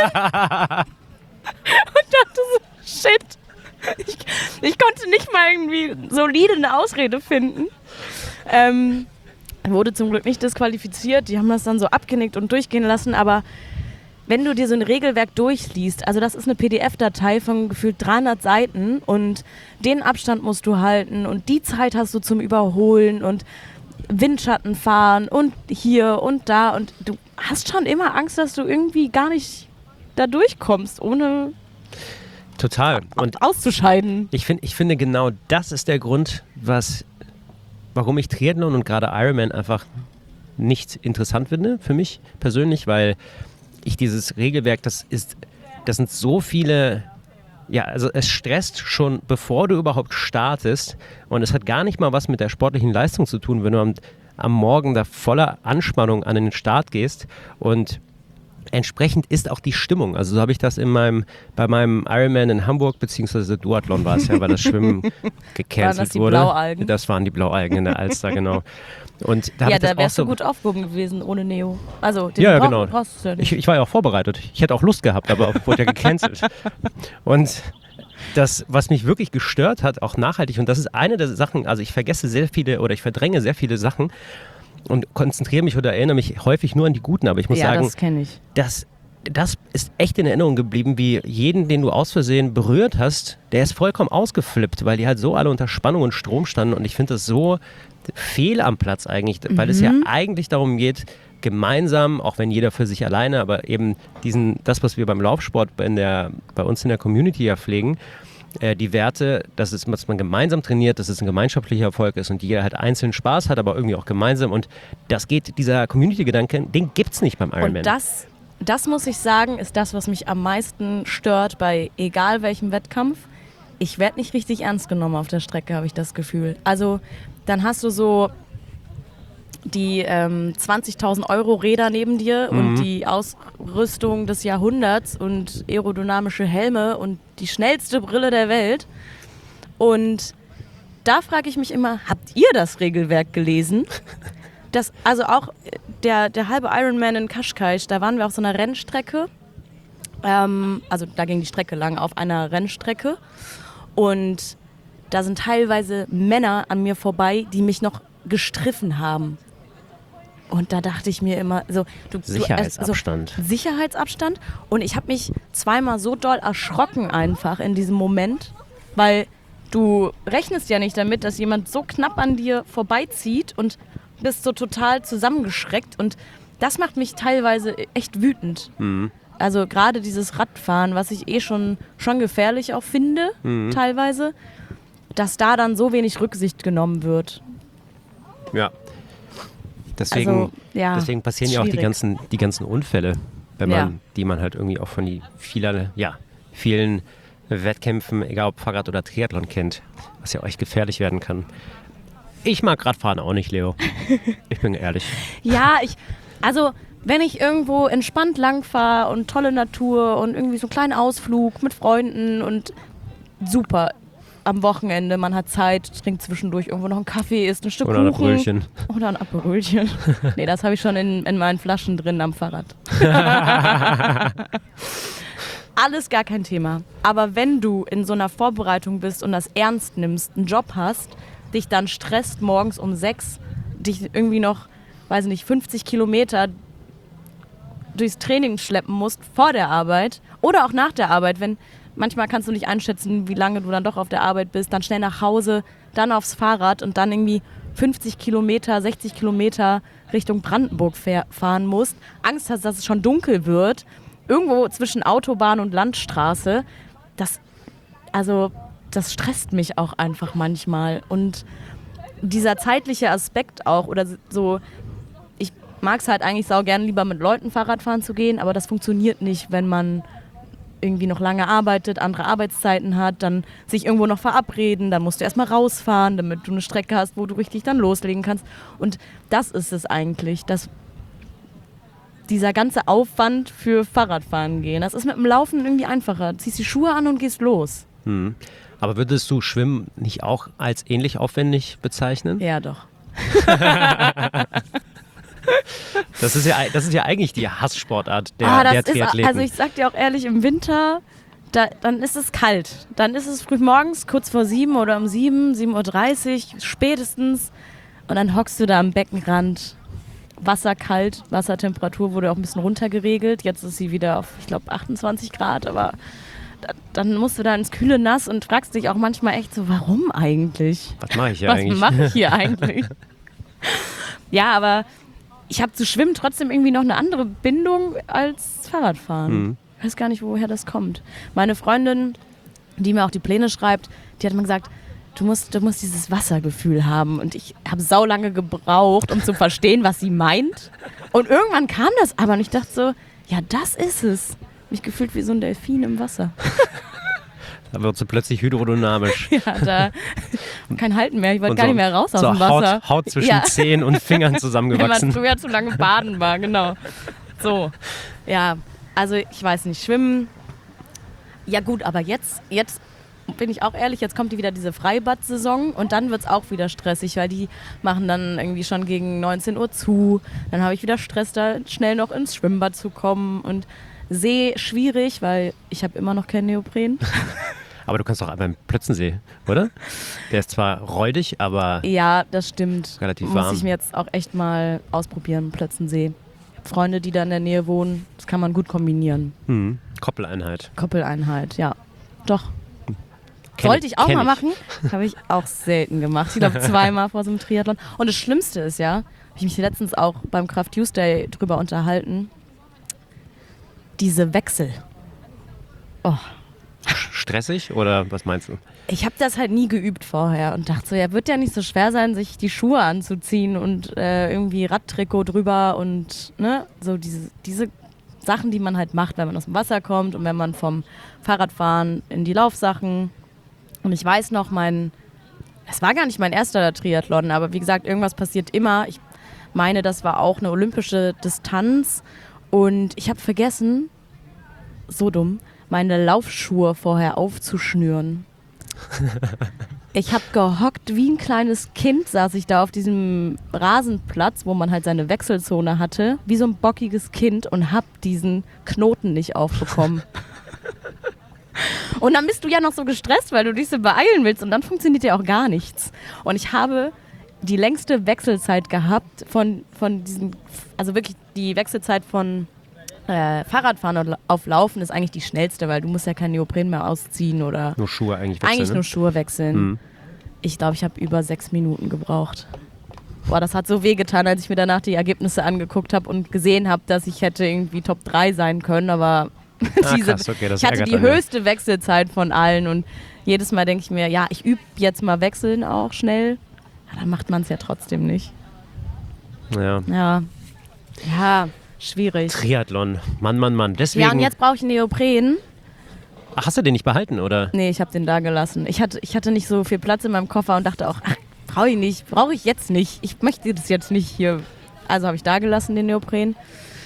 Und dachte so, shit. Ich konnte nicht mal irgendwie solide eine Ausrede finden. Wurde zum Glück nicht disqualifiziert. Die haben das dann so abgenickt und durchgehen lassen. Aber wenn du dir so ein Regelwerk durchliest, also das ist eine PDF-Datei von gefühlt 300 Seiten und den Abstand musst du halten und die Zeit hast du zum Überholen und Windschatten fahren und hier und da. Und du hast schon immer Angst, dass du irgendwie gar nicht da durchkommst, ohne... Total. Und auszuscheiden. Ich finde, genau das ist der Grund, warum ich Triathlon und gerade Ironman einfach nicht interessant finde, für mich persönlich, weil ich dieses Regelwerk, das sind so viele, ja, also es stresst schon, bevor du überhaupt startest und es hat gar nicht mal was mit der sportlichen Leistung zu tun, wenn du am Morgen da voller Anspannung an den Start gehst und entsprechend ist auch die Stimmung. Also so habe ich das bei meinem Ironman in Hamburg, beziehungsweise Duathlon war es ja, weil das Schwimmen gecancelt wurde. Blaualgen? Das waren die Blaualgen in der Alster, genau. Und da da wärst du gut aufgehoben gewesen ohne Neo. Also den genau. brauchst du ja nicht. Ich war ja auch vorbereitet. Ich hätte auch Lust gehabt, aber wurde ja gecancelt. Und das, was mich wirklich gestört hat, auch nachhaltig, und das ist eine der Sachen, also ich verdränge sehr viele Sachen und konzentriere mich oder erinnere mich häufig nur an die Guten, aber ich muss sagen, das kenne ich. das ist echt in Erinnerung geblieben, wie jeden, den du aus Versehen berührt hast, der ist vollkommen ausgeflippt, weil die halt so alle unter Spannung und Strom standen, und ich finde das so fehl am Platz eigentlich, weil es ja eigentlich darum geht, gemeinsam, auch wenn jeder für sich alleine, aber eben das, was wir beim Laufsport bei uns in der Community ja pflegen, die Werte, dass man gemeinsam trainiert, dass es ein gemeinschaftlicher Erfolg ist und jeder halt einzeln Spaß hat, aber irgendwie auch gemeinsam, und dieser Community-Gedanke, den gibt es nicht beim Ironman. Und das muss ich sagen, ist das, was mich am meisten stört bei egal welchem Wettkampf. Ich werde nicht richtig ernst genommen auf der Strecke, habe ich das Gefühl. Also dann hast du so die 20.000 Euro Räder neben dir und die Ausrüstung des Jahrhunderts und aerodynamische Helme und die schnellste Brille der Welt. Und da frage ich mich immer, habt ihr das Regelwerk gelesen? Also auch der halbe Ironman in Cascais, da waren wir auf so einer Rennstrecke. Also da ging die Strecke lang auf einer Rennstrecke. Und da sind teilweise Männer an mir vorbei, die mich noch gestriffen haben. Und da dachte ich mir immer, Sicherheitsabstand. Sicherheitsabstand. Und ich habe mich zweimal so doll erschrocken einfach in diesem Moment, weil du rechnest ja nicht damit, dass jemand so knapp an dir vorbeizieht und bist so total zusammengeschreckt. Und das macht mich teilweise echt wütend. Also gerade dieses Radfahren, was ich schon gefährlich auch finde, teilweise, dass da dann so wenig Rücksicht genommen wird. Ja. Deswegen passieren ja auch die ganzen Unfälle, die man halt irgendwie auch von die vielen Wettkämpfen, egal ob Fahrrad oder Triathlon, kennt, was ja euch gefährlich werden kann. Ich mag Radfahren auch nicht, Leo. Ich bin ehrlich. Ja, wenn ich irgendwo entspannt langfahre und tolle Natur und irgendwie so einen kleinen Ausflug mit Freunden und super. Am Wochenende, man hat Zeit, trinkt zwischendurch irgendwo noch einen Kaffee, isst ein Stück Kuchen. Oder ein Aperölchen. Nee, das habe ich schon in meinen Flaschen drin am Fahrrad. Alles gar kein Thema. Aber wenn du in so einer Vorbereitung bist und das ernst nimmst, einen Job hast, dich dann stresst morgens um 6, dich irgendwie noch, 50 Kilometer durchs Training schleppen musst vor der Arbeit oder auch nach der Arbeit, manchmal kannst du nicht einschätzen, wie lange du dann doch auf der Arbeit bist, dann schnell nach Hause, dann aufs Fahrrad und dann irgendwie 50 Kilometer, 60 Kilometer Richtung Brandenburg fahren musst, Angst hast, dass es schon dunkel wird, irgendwo zwischen Autobahn und Landstraße, das stresst mich auch einfach manchmal. Und dieser zeitliche Aspekt auch, oder so, ich mag es halt eigentlich sau gern lieber mit Leuten Fahrrad fahren zu gehen, aber das funktioniert nicht, wenn man irgendwie noch lange arbeitet, andere Arbeitszeiten hat, dann sich irgendwo noch verabreden, dann musst du erstmal rausfahren, damit du eine Strecke hast, wo du richtig dann loslegen kannst. Und das ist es eigentlich, dieser ganze Aufwand für Fahrradfahren gehen. Das ist mit dem Laufen irgendwie einfacher. Du ziehst die Schuhe an und gehst los. Aber würdest du Schwimmen nicht auch als ähnlich aufwendig bezeichnen? Ja, doch. Das ist ja eigentlich die Hasssportart der Triathleten. Also ich sag dir auch ehrlich, im Winter, dann ist es kalt. Dann ist es früh morgens, kurz vor 7 oder um 7:30 Uhr spätestens. Und dann hockst du da am Beckenrand. Wasser kalt, Wassertemperatur wurde auch ein bisschen runtergeregelt. Jetzt ist sie wieder auf, ich glaube, 28 Grad. Aber dann musst du da ins kühle Nass und fragst dich auch manchmal echt so, warum eigentlich? Was mache ich hier eigentlich? Was mache ich hier eigentlich? Ja, aber ich habe zu Schwimmen trotzdem irgendwie noch eine andere Bindung als Fahrradfahren. Ich weiß gar nicht, woher das kommt. Meine Freundin, die mir auch die Pläne schreibt, die hat mir gesagt, du musst dieses Wassergefühl haben. Und ich habe saulange gebraucht, um zu verstehen, was sie meint. Und irgendwann kam das aber und ich dachte so, ja, das ist es. Mich gefühlt wie so ein Delfin im Wasser. Da wird sie plötzlich hydrodynamisch. Ja, da kein Halten mehr. Ich wollte gar nicht mehr raus aus dem Wasser. Haut zwischen Zehen und Fingern zusammengewachsen. Wenn man früher zu lange baden war, genau. So, ja, also ich weiß nicht, Schwimmen, ja gut, aber jetzt bin ich auch ehrlich, jetzt kommt wieder diese Freibad-Saison und dann wird es auch wieder stressig, weil die machen dann irgendwie schon gegen 19 Uhr zu. Dann habe ich wieder Stress, da schnell noch ins Schwimmbad zu kommen und See schwierig, weil ich habe immer noch kein Neopren. Aber du kannst doch beim Plötzensee, oder? Der ist zwar räudig, aber Ja, das stimmt. relativ Muss warm. ich mir jetzt auch echt mal ausprobieren, Plötzensee. Freunde, die da in der Nähe wohnen, das kann man gut kombinieren. Koppeleinheit. Koppeleinheit, ja. Doch. Kenn Sollte ich auch kenn mal machen. Habe ich auch selten gemacht. Ich glaube, 2-mal vor so einem Triathlon. Und das Schlimmste ist ja, habe ich mich letztens auch beim Kraft Tuesday drüber unterhalten, diese Wechsel. Oh. Stressig oder was meinst du? Ich habe das halt nie geübt vorher und dachte so, ja, wird ja nicht so schwer sein, sich die Schuhe anzuziehen und irgendwie Radtrikot drüber und ne, so diese Sachen, die man halt macht, wenn man aus dem Wasser kommt und wenn man vom Fahrradfahren in die Laufsachen. Und ich weiß noch, es war gar nicht mein erster Triathlon, aber wie gesagt, irgendwas passiert immer. Ich meine, das war auch eine olympische Distanz und ich habe vergessen, so dumm, meine Laufschuhe vorher aufzuschnüren. Ich habe gehockt wie ein kleines Kind, saß ich da auf diesem Rasenplatz, wo man halt seine Wechselzone hatte, wie so ein bockiges Kind und habe diesen Knoten nicht aufbekommen. Und dann bist du ja noch so gestresst, weil du dich so beeilen willst und dann funktioniert ja auch gar nichts. Und ich habe die längste Wechselzeit gehabt von diesen, also wirklich die Wechselzeit von Fahrradfahren auf Laufen ist eigentlich die schnellste, weil du musst ja keinen Neopren mehr ausziehen oder Nur Schuhe eigentlich wechseln. eigentlich ne? nur Schuhe wechseln. Ich glaube, ich habe über 6 Minuten gebraucht. Boah, das hat so wehgetan, als ich mir danach die Ergebnisse angeguckt habe und gesehen habe, dass ich hätte irgendwie Top 3 sein können, aber Krass, okay, das ich hatte ärgert die einen, ja. höchste Wechselzeit von allen und jedes Mal denke ich mir, ja, ich übe jetzt mal Wechseln auch schnell. Ja, dann macht man es ja trotzdem nicht. Ja. Ja, schwierig. Triathlon. Mann. Deswegen. Ja, und jetzt brauche ich einen Neopren. Ach, hast du den nicht behalten, oder? Nee, ich habe den da gelassen. Ich hatte nicht so viel Platz in meinem Koffer und dachte auch, ach, brauche ich jetzt nicht. Ich möchte das jetzt nicht hier. Also habe ich da gelassen, den Neopren.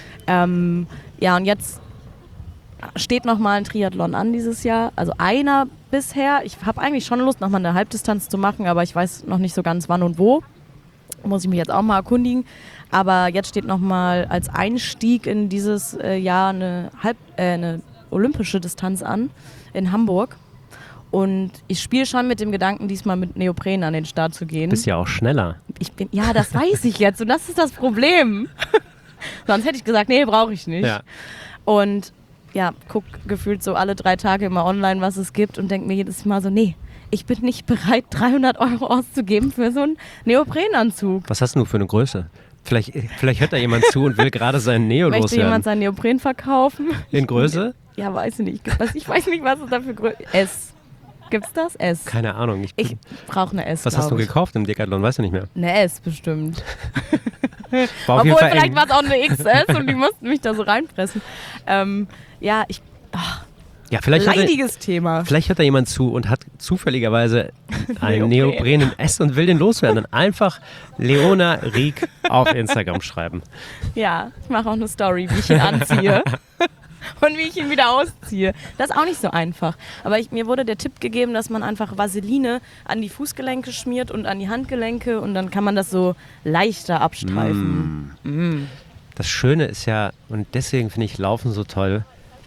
Ja, und jetzt steht nochmal ein Triathlon an dieses Jahr. Also einer bisher. Ich habe eigentlich schon Lust, nochmal eine Halbdistanz zu machen, aber ich weiß noch nicht so ganz wann und wo. Muss ich mich jetzt auch mal erkundigen. Aber jetzt steht nochmal als Einstieg in dieses Jahr eine olympische Distanz an in Hamburg. Und ich spiele schon mit dem Gedanken, diesmal mit Neopren an den Start zu gehen. Bist ja auch schneller. Ja, das weiß ich jetzt und das ist das Problem. Sonst hätte ich gesagt, nee, brauche ich nicht. Ja. Und ja, guck gefühlt so alle 3 Tage immer online, was es gibt und denke mir jedes Mal so, nee, ich bin nicht bereit, 300 € auszugeben für so einen Neoprenanzug. Was hast du für eine Größe? Vielleicht hört da jemand zu und will gerade seinen Neo Möchte loswerden. jemand seinen Neopren verkaufen? In Größe? Ja, weiß ich nicht. Ich weiß nicht, was es da für Größe S. Gibt's das? S. Keine Ahnung. Ich brauche eine S. Was hast du glaub ich. gekauft im Decathlon? Weißt du nicht mehr. Eine S bestimmt. War auf jeden Obwohl, Fall vielleicht eng. war es auch eine XS und die mussten mich da so reinpressen. Ja, Ja, vielleicht Thema. hört da jemand zu und hat zufälligerweise einen Neopren in S und will den loswerden. Dann einfach Leona Rieck auf Instagram schreiben. Ja, ich mache auch eine Story, wie ich ihn anziehe. Und wie ich ihn wieder ausziehe. Das ist auch nicht so einfach. Aber mir wurde der Tipp gegeben, dass man einfach Vaseline an die Fußgelenke schmiert und an die Handgelenke und dann kann man das so leichter abstreifen. Das Schöne ist ja, und deswegen finde ich Laufen so toll,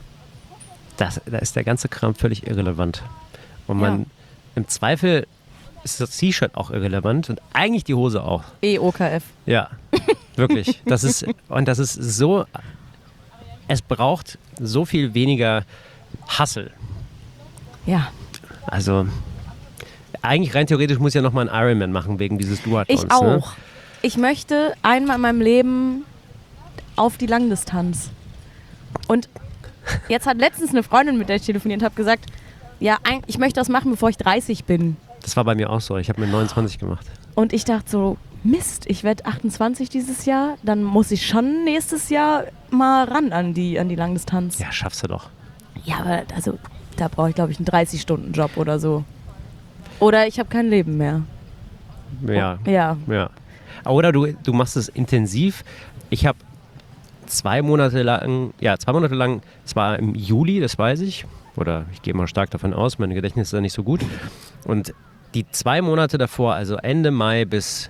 da ist der ganze Kram völlig irrelevant. Und man im Zweifel ist das T-Shirt auch irrelevant und eigentlich die Hose auch. OKF. Ja, wirklich. Das ist so, es braucht so viel weniger Hustle. Ja. Also eigentlich rein theoretisch muss ich ja nochmal einen Ironman machen wegen dieses Duathlons. Ich auch. Ne? Ich möchte einmal in meinem Leben auf die Langdistanz. Und jetzt hat letztens eine Freundin, mit der ich telefoniert habe, gesagt, ja, ich möchte das machen, bevor ich 30 bin. Das war bei mir auch so. Ich habe mit 29 gemacht. Und ich dachte so, Mist, ich werde 28 dieses Jahr, dann muss ich schon nächstes Jahr mal ran an die Langdistanz. Ja, schaffst du doch. Ja, aber also, da brauche ich, glaube ich, einen 30-Stunden-Job oder so. Oder ich habe kein Leben mehr. Ja. Ja. Ja. Oder du machst es intensiv. Ich habe 2 Monate lang, es war im Juli, das weiß ich, oder ich gehe mal stark davon aus, mein Gedächtnis ist da nicht so gut. Und die 2 Monate davor, also Mitte Mai bis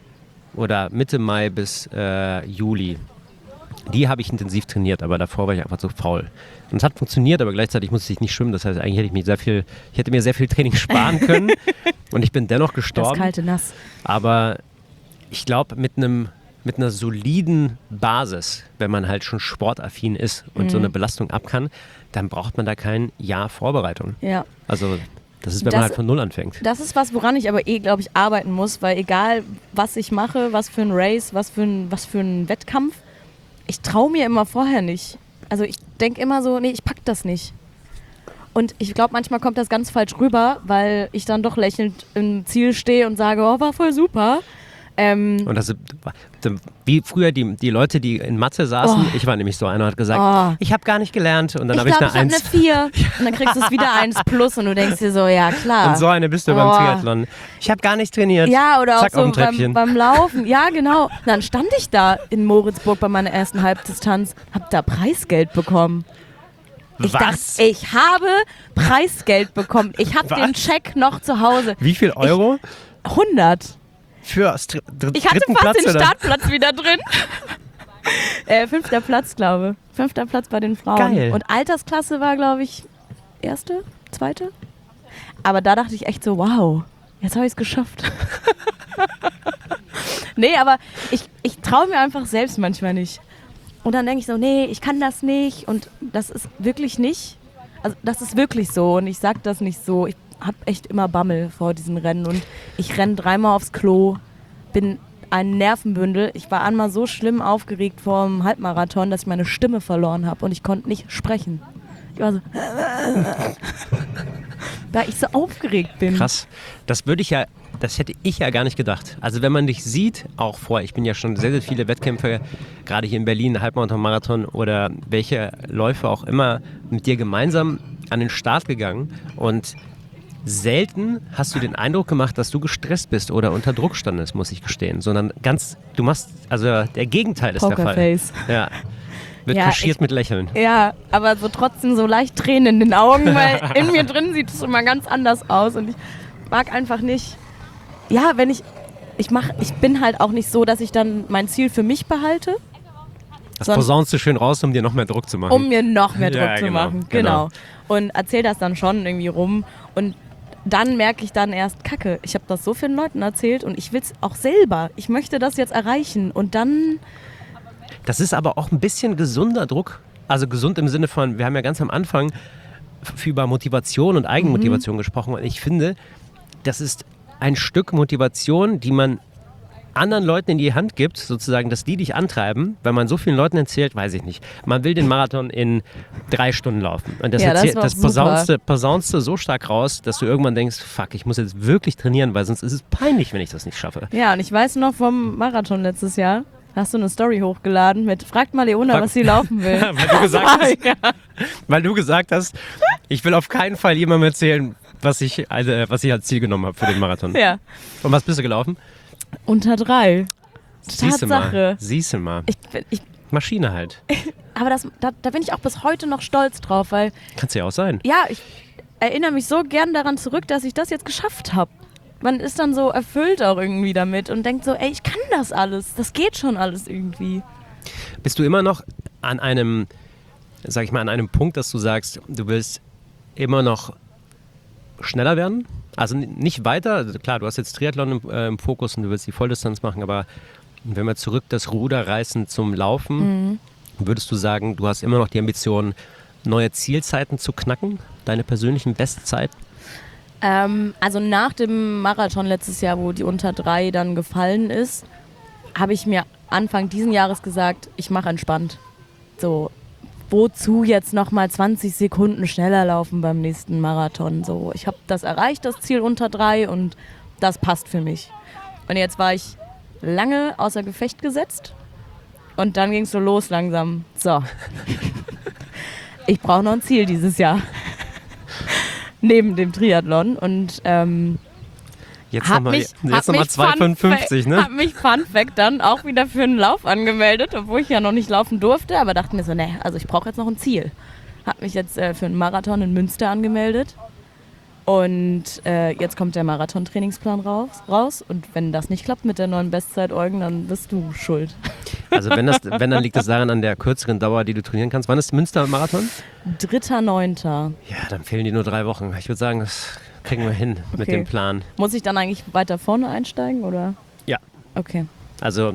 Juli, die habe ich intensiv trainiert, aber davor war ich einfach so faul. Und es hat funktioniert, aber gleichzeitig musste ich nicht schwimmen. Das heißt, eigentlich hätte mir sehr viel Training sparen können und ich bin dennoch gestorben. Das kalte Nass. Aber ich glaube, mit einer soliden Basis, wenn man halt schon sportaffin ist und so eine Belastung ab kann, dann braucht man da kein Jahr Vorbereitung. Ja. Also das ist, wenn man halt von Null anfängt. Das ist was, woran ich aber glaube ich, arbeiten muss, weil egal, was ich mache, was für ein Race, was für ein Wettkampf, ich traue mir immer vorher nicht. Also ich denke immer so, nee, ich pack das nicht. Und ich glaube, manchmal kommt das ganz falsch rüber, weil ich dann doch lächelnd im Ziel stehe und sage, oh, war voll super. Und das wie früher die Leute, die in Mathe saßen, ich war nämlich so einer, hat gesagt, ich habe gar nicht gelernt und dann habe ich eine 1. Ich habe eine 4 und dann kriegst du es wieder 1 plus und du denkst dir so, ja klar. Und so eine bist du beim Triathlon. Ich habe gar nicht trainiert. Ja, oder zack, auch so beim Laufen. Ja, genau. Dann stand ich da in Moritzburg bei meiner ersten Halbdistanz, habe da Preisgeld bekommen. Ich dachte, ich habe Preisgeld bekommen. Ich habe den Check noch zu Hause. Wie viel Euro? 100. Für ich hatte fast Platz, den oder? Startplatz wieder drin. 5. Platz, glaube ich. 5. Platz bei den Frauen. Geil. Und Altersklasse war, glaube ich, 1., 2. Aber da dachte ich echt so, wow, jetzt habe ich es geschafft. Nee, aber ich traue mir einfach selbst manchmal nicht. Und dann denke ich so, nee, ich kann das nicht. Und das ist wirklich nicht. Also das ist wirklich so. Und ich sage das nicht so. Ich habe echt immer Bammel vor diesen Rennen. Und ich renne 3-mal aufs Klo, bin ein Nervenbündel. Ich war einmal so schlimm aufgeregt vor dem Halbmarathon, dass ich meine Stimme verloren habe. Und ich konnte nicht sprechen. Ich war so... da ich so aufgeregt bin. Krass. Das hätte ich ja gar nicht gedacht. Also wenn man dich sieht, auch vorher, ich bin ja schon sehr, sehr viele Wettkämpfe, gerade hier in Berlin, Halbmarathon, Marathon oder welche Läufe auch immer, mit dir gemeinsam an den Start gegangen und selten hast du den Eindruck gemacht, dass du gestresst bist oder unter Druck standest, muss ich gestehen, sondern der Gegenteil ist der Fall. Pokerface. Ja. Wird kaschiert mit Lächeln. Ja, aber so trotzdem so leicht Tränen in den Augen, weil in mir drin sieht es immer ganz anders aus und ich mag einfach nicht. Ja, ich bin halt auch nicht so, dass ich dann mein Ziel für mich behalte. Das posaunst du schön raus, um dir noch mehr Druck zu machen. Um mir noch mehr Druck zu machen, genau. Und erzähl das dann schon irgendwie rum und dann merke ich dann erst, Kacke, ich habe das so vielen Leuten erzählt und ich will es auch selber. Ich möchte das jetzt erreichen und dann... Das ist aber auch ein bisschen gesunder Druck. Also gesund im Sinne von, wir haben ja ganz am Anfang über Motivation und Eigenmotivation gesprochen und ich finde, das ist ein Stück Motivation, die man anderen Leuten in die Hand gibt, sozusagen, dass die dich antreiben, weil man so vielen Leuten erzählt, weiß ich nicht, man will den Marathon in 3 Stunden laufen. Und das posaunst du so stark raus, dass du irgendwann denkst, fuck, ich muss jetzt wirklich trainieren, weil sonst ist es peinlich, wenn ich das nicht schaffe. Ja, und ich weiß noch vom Marathon letztes Jahr, hast du eine Story hochgeladen mit, fragt mal Leona, was sie laufen will. Weil du gesagt hast, ich will auf keinen Fall jemandem erzählen, was ich als Ziel genommen habe für den Marathon. Ja. Und was bist du gelaufen? Unter 3. Tatsache. Siehst du mal. Maschine halt. Aber da bin ich auch bis heute noch stolz drauf, weil... Kannst du ja auch sein. Ja, ich erinnere mich so gern daran zurück, dass ich das jetzt geschafft habe. Man ist dann so erfüllt auch irgendwie damit und denkt so, ey, ich kann das alles. Das geht schon alles irgendwie. Bist du immer noch an einem Punkt, dass du sagst, du willst immer noch schneller werden? Also nicht weiter, also klar, du hast jetzt Triathlon im Fokus und du willst die Volldistanz machen, aber wenn wir zurück das Ruder reißen zum Laufen, würdest du sagen, du hast immer noch die Ambition, neue Zielzeiten zu knacken, deine persönlichen Bestzeiten? Also nach dem Marathon letztes Jahr, wo die unter 3 dann gefallen ist, habe ich mir Anfang diesen Jahres gesagt, ich mache entspannt. So, wozu jetzt nochmal 20 Sekunden schneller laufen beim nächsten Marathon? So, ich habe das erreicht, das Ziel unter 3 und das passt für mich. Und jetzt war ich lange außer Gefecht gesetzt und dann ging es so los langsam. So, ich brauche noch ein Ziel dieses Jahr. Neben dem Triathlon und Jetzt nochmal 2,55, ne? Hab mich Fun Fact dann auch wieder für einen Lauf angemeldet, obwohl ich ja noch nicht laufen durfte, aber dachte mir so, ne, also ich brauche jetzt noch ein Ziel. Hab mich jetzt für einen Marathon in Münster angemeldet und jetzt kommt der Marathon-Trainingsplan raus und wenn das nicht klappt mit der neuen Bestzeit, Eugen, dann bist du schuld. Also wenn dann liegt es daran an der kürzeren Dauer, die du trainieren kannst. Wann ist Münster-Marathon? 3.9. Ja, dann fehlen dir nur 3 Wochen. Ich würde sagen, das kriegen wir hin mit dem Plan. Muss ich dann eigentlich weiter vorne einsteigen, oder? Ja. Okay. Also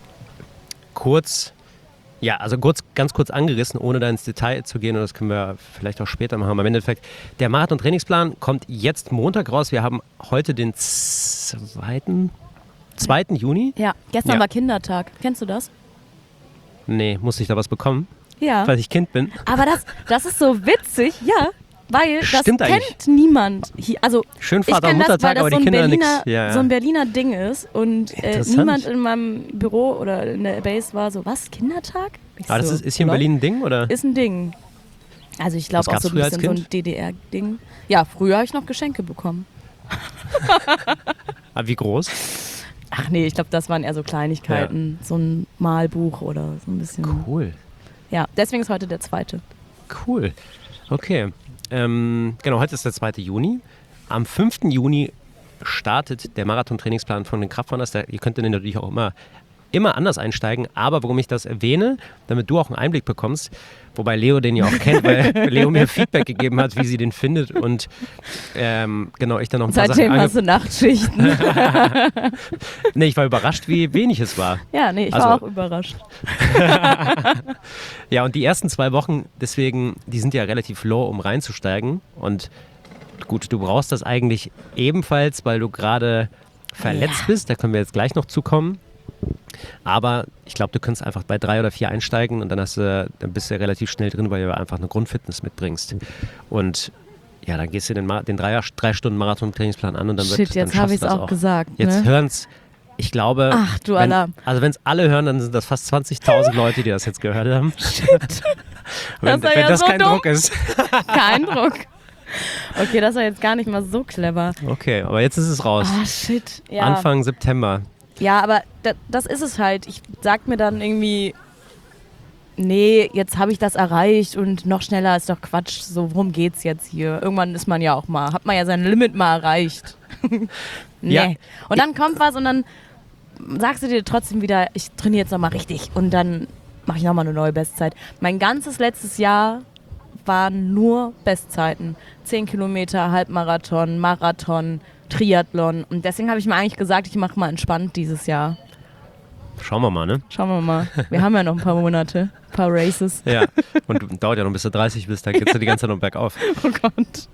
ganz kurz angerissen, ohne da ins Detail zu gehen, und das können wir vielleicht auch später machen. Aber im Endeffekt, der Marathon-Trainingsplan kommt jetzt Montag raus. Wir haben heute den 2. Juni. Ja, gestern war Kindertag. Kennst du das? Nee, muss ich da was bekommen? Ja. Weil ich Kind bin? Aber das ist so witzig, ja. Weil Stimmt das eigentlich. kennt niemand. Also Schön ich Vater- und kenn das, Muttertag, weil aber das die so ein Kinder Berliner, nix. Ja. so ein Berliner Ding ist und Interessant. niemand in meinem Büro oder in der Base war so, was, Kindertag? Aber das ist hier in Berlin ein Ding, oder? Ist ein Ding. Also ich glaube auch so ein bisschen so ein DDR-Ding. Ja, früher habe ich noch Geschenke bekommen. Aber wie groß? Ach nee, ich glaube, das waren eher so Kleinigkeiten. So ein Malbuch oder so ein bisschen. Cool. Ja, deswegen ist heute der 2. Cool. Okay. Genau, heute ist der 2. Juni. Am 5. Juni startet der Marathon-Trainingsplan von den Kraftrunners. Ihr könnt den natürlich auch immer anders einsteigen. Aber warum ich das erwähne, damit du auch einen Einblick bekommst, wobei Leo den ja auch kennt, weil Leo mir Feedback gegeben hat, wie sie den findet. Und genau, ich dann noch ein paar Seitdem Sachen hast du Nachtschichten. Nee, ich war überrascht, wie wenig es war. Ja, nee, ich war auch überrascht. Ja, und die ersten 2 Wochen, deswegen, die sind ja relativ low, um reinzusteigen. Und gut, du brauchst das eigentlich ebenfalls, weil du gerade verletzt bist. Da können wir jetzt gleich noch zukommen. Aber ich glaube, du kannst einfach bei 3 oder 4 einsteigen und dann bist du ja relativ schnell drin, weil du einfach eine Grundfitness mitbringst. Und ja, dann gehst du den 3 Stunden Marathon-Trainingsplan an und dann Shit, jetzt habe ich es auch gesagt. Jetzt ne? hören's. Ich glaube, Ach, du Alarm. Also wenn es alle hören, dann sind das fast 20.000 Leute, die das jetzt gehört haben. wenn das so kein dumm. Druck ist. Kein Druck. Okay, das war jetzt gar nicht mal so clever. Okay, aber jetzt ist es raus. Ah, shit. Ja. Anfang September. Ja, aber das ist es halt. Ich sag mir dann irgendwie, nee, jetzt habe ich das erreicht und noch schneller ist doch Quatsch. So, worum geht's jetzt hier? Irgendwann ist man ja auch mal, hat man ja sein Limit mal erreicht. Nee. Ja. Und dann kommt was und dann sagst du dir trotzdem wieder, ich trainiere jetzt nochmal richtig und dann mache ich nochmal eine neue Bestzeit. Mein ganzes letztes Jahr waren nur Bestzeiten. 10 Kilometer, Halbmarathon, Marathon, Triathlon. Und deswegen habe ich mir eigentlich gesagt, ich mache mal entspannt dieses Jahr. Schauen wir mal, ne? Schauen wir mal. Wir haben ja noch ein paar Monate, ein paar Races. Ja, und dauert ja noch bis du 30 bist, dann geht's ja die ganze Zeit noch bergauf. Oh Gott.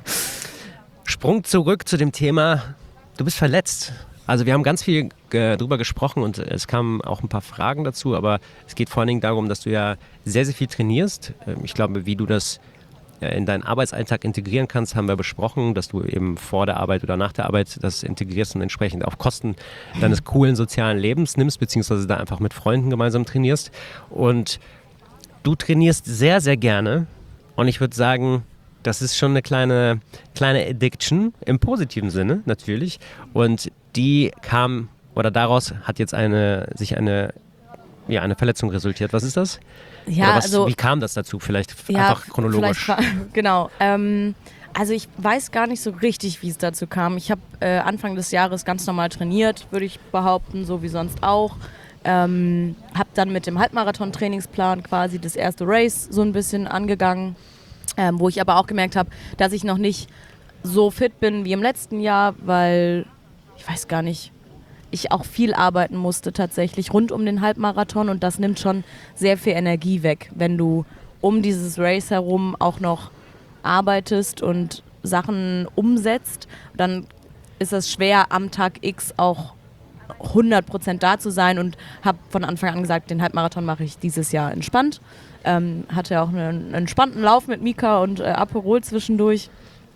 Sprung zurück zu dem Thema, du bist verletzt. Also wir haben ganz viel drüber gesprochen und es kamen auch ein paar Fragen dazu, aber es geht vor allen Dingen darum, dass du ja sehr, sehr viel trainierst. Ich glaube, wie du das in deinen Arbeitsalltag integrieren kannst, haben wir besprochen, dass du eben vor der Arbeit oder nach der Arbeit das integrierst und entsprechend auf Kosten deines coolen sozialen Lebens nimmst, beziehungsweise da einfach mit Freunden gemeinsam trainierst. Und du trainierst sehr, sehr gerne und ich würde sagen, das ist schon eine kleine Addiction, im positiven Sinne natürlich. Und die kam, oder daraus hat jetzt eine Verletzung resultiert. Was ist das? Ja, wie kam das dazu? Vielleicht einfach chronologisch. Genau. Also ich weiß gar nicht so richtig, wie es dazu kam. Ich habe Anfang des Jahres ganz normal trainiert, würde ich behaupten, so wie sonst auch. Habe dann mit dem Halbmarathon-Trainingsplan quasi das erste Race so ein bisschen angegangen. Wo ich aber auch gemerkt habe, dass ich noch nicht so fit bin wie im letzten Jahr, weil, ich weiß gar nicht, ich auch viel arbeiten musste tatsächlich rund um den Halbmarathon und das nimmt schon sehr viel Energie weg, wenn du um dieses Race herum auch noch arbeitest und Sachen umsetzt, dann ist es schwer, am Tag X auch 100% da zu sein und habe von Anfang an gesagt, den Halbmarathon mache ich dieses Jahr entspannt. Hatte auch einen entspannten Lauf mit Mika und Aperol zwischendurch.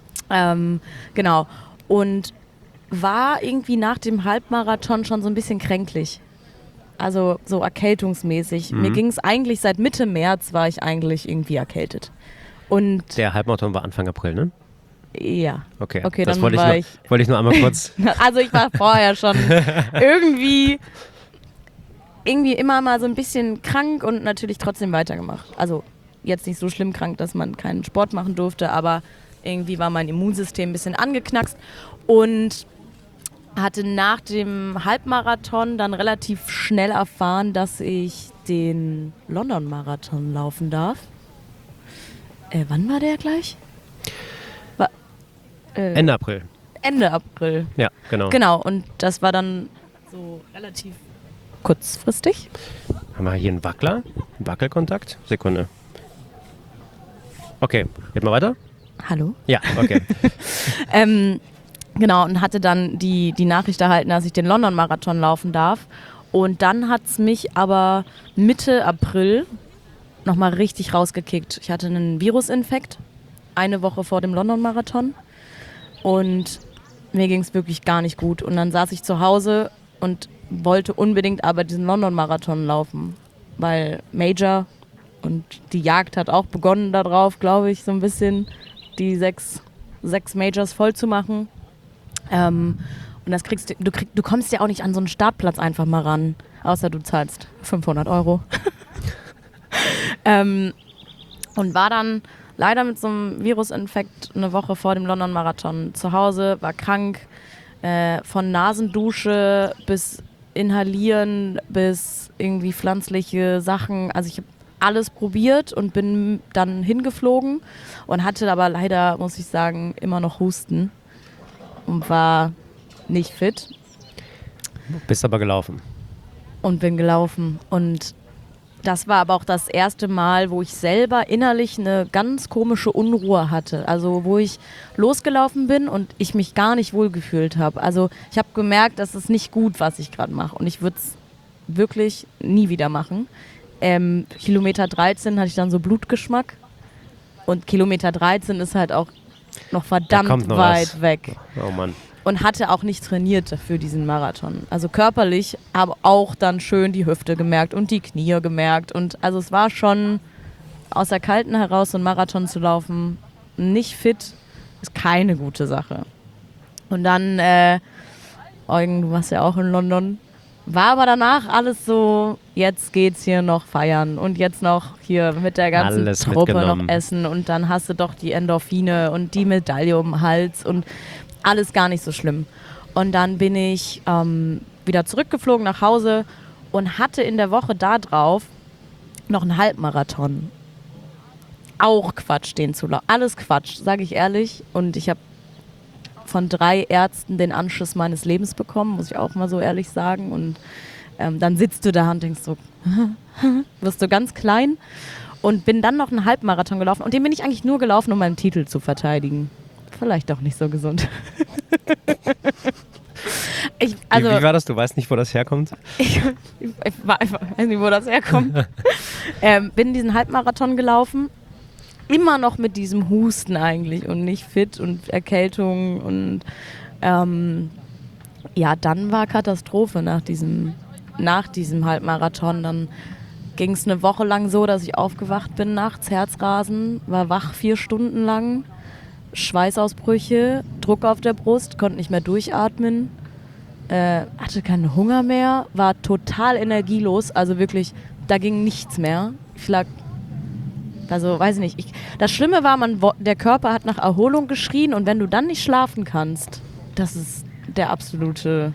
Genau. Und war irgendwie nach dem Halbmarathon schon so ein bisschen kränklich. Also so erkältungsmäßig. Mir ging es eigentlich, seit Mitte März war ich eigentlich irgendwie erkältet. Und der Halbmarathon war Anfang April, ne? Ja. Okay, das dann wollte ich nur einmal kurz... Also ich war vorher schon irgendwie immer mal so ein bisschen krank und natürlich trotzdem weitergemacht. Also jetzt nicht so schlimm krank, dass man keinen Sport machen durfte, aber irgendwie war mein Immunsystem ein bisschen angeknackst und hatte nach dem Halbmarathon dann relativ schnell erfahren, dass ich den London-Marathon laufen darf. Wann war der gleich? Ende April. Ende April. Ja, genau. Genau, und das war dann so relativ kurzfristig. Haben wir hier einen Wackler? Einen Wackelkontakt? Sekunde. Okay, geht mal weiter? Hallo? Ja, okay. Genau, und hatte dann die Nachricht erhalten, dass ich den London-Marathon laufen darf. Und dann hat es mich aber Mitte April nochmal richtig rausgekickt. Ich hatte einen Virusinfekt, eine Woche vor dem London-Marathon. Und mir ging es wirklich gar nicht gut. Und dann saß ich zu Hause und wollte unbedingt aber diesen London-Marathon laufen. Weil Major und die Jagd hat auch begonnen darauf, glaube ich, so ein bisschen die sechs Majors voll zu machen. Und das du kommst ja auch nicht an so einen Startplatz einfach mal ran, außer du zahlst 500 €. Und war dann leider mit so einem Virusinfekt eine Woche vor dem London-Marathon zu Hause, war krank, von Nasendusche bis Inhalieren bis irgendwie pflanzliche Sachen. Also ich habe alles probiert und bin dann hingeflogen und hatte aber leider, muss ich sagen, immer noch Husten und war nicht fit. Bist aber gelaufen. Und bin gelaufen. Und das war aber auch das erste Mal, wo ich selber innerlich eine ganz komische Unruhe hatte. Also wo ich losgelaufen bin und ich mich gar nicht wohl gefühlt habe. Also ich habe gemerkt, das ist nicht gut, was ich gerade mache. Und ich würde es wirklich nie wieder machen. Kilometer 13 hatte ich dann so Blutgeschmack. Und Kilometer 13 ist halt auch noch verdammt weit weg. Oh Mann. Und hatte auch nicht trainiert für diesen Marathon. Also körperlich, aber auch dann schön die Hüfte gemerkt und die Knie gemerkt. Und also es war schon aus der Kalten heraus, so einen Marathon zu laufen, nicht fit, ist keine gute Sache. Und dann, Eugen, du warst ja auch in London, war aber danach alles so, jetzt geht's hier noch feiern und jetzt noch hier mit der ganzen alles Truppe noch essen und dann hast du doch die Endorphine und die Medaille um den Hals und alles gar nicht so schlimm. Und dann bin ich wieder zurückgeflogen nach Hause und hatte in der Woche da drauf noch einen Halbmarathon. Auch Quatsch, den zu laufen. Alles Quatsch, sage ich ehrlich. Und ich habe von 3 Ärzten den Anschiss meines Lebens bekommen, muss ich auch mal so ehrlich sagen. Und dann sitzt du da und denkst so, wirst du ganz klein. Und bin dann noch einen Halbmarathon gelaufen. Und den bin ich eigentlich nur gelaufen, um meinen Titel zu verteidigen. Vielleicht doch nicht so gesund. Wie war das? Du weißt nicht, wo das herkommt? Ich weiß nicht, wo das herkommt. Bin diesen Halbmarathon gelaufen. Immer noch mit diesem Husten eigentlich und nicht fit und Erkältung. Und ja, dann war Katastrophe nach diesem Halbmarathon. Dann ging es eine Woche lang so, dass ich aufgewacht bin nachts, Herzrasen, war wach 4 Stunden lang. Schweißausbrüche, Druck auf der Brust, konnte nicht mehr durchatmen, hatte keinen Hunger mehr, war total energielos, also wirklich, da ging nichts mehr. Ich lag, also weiß ich nicht, das Schlimme war, der Körper hat nach Erholung geschrien und wenn du dann nicht schlafen kannst, das ist der absolute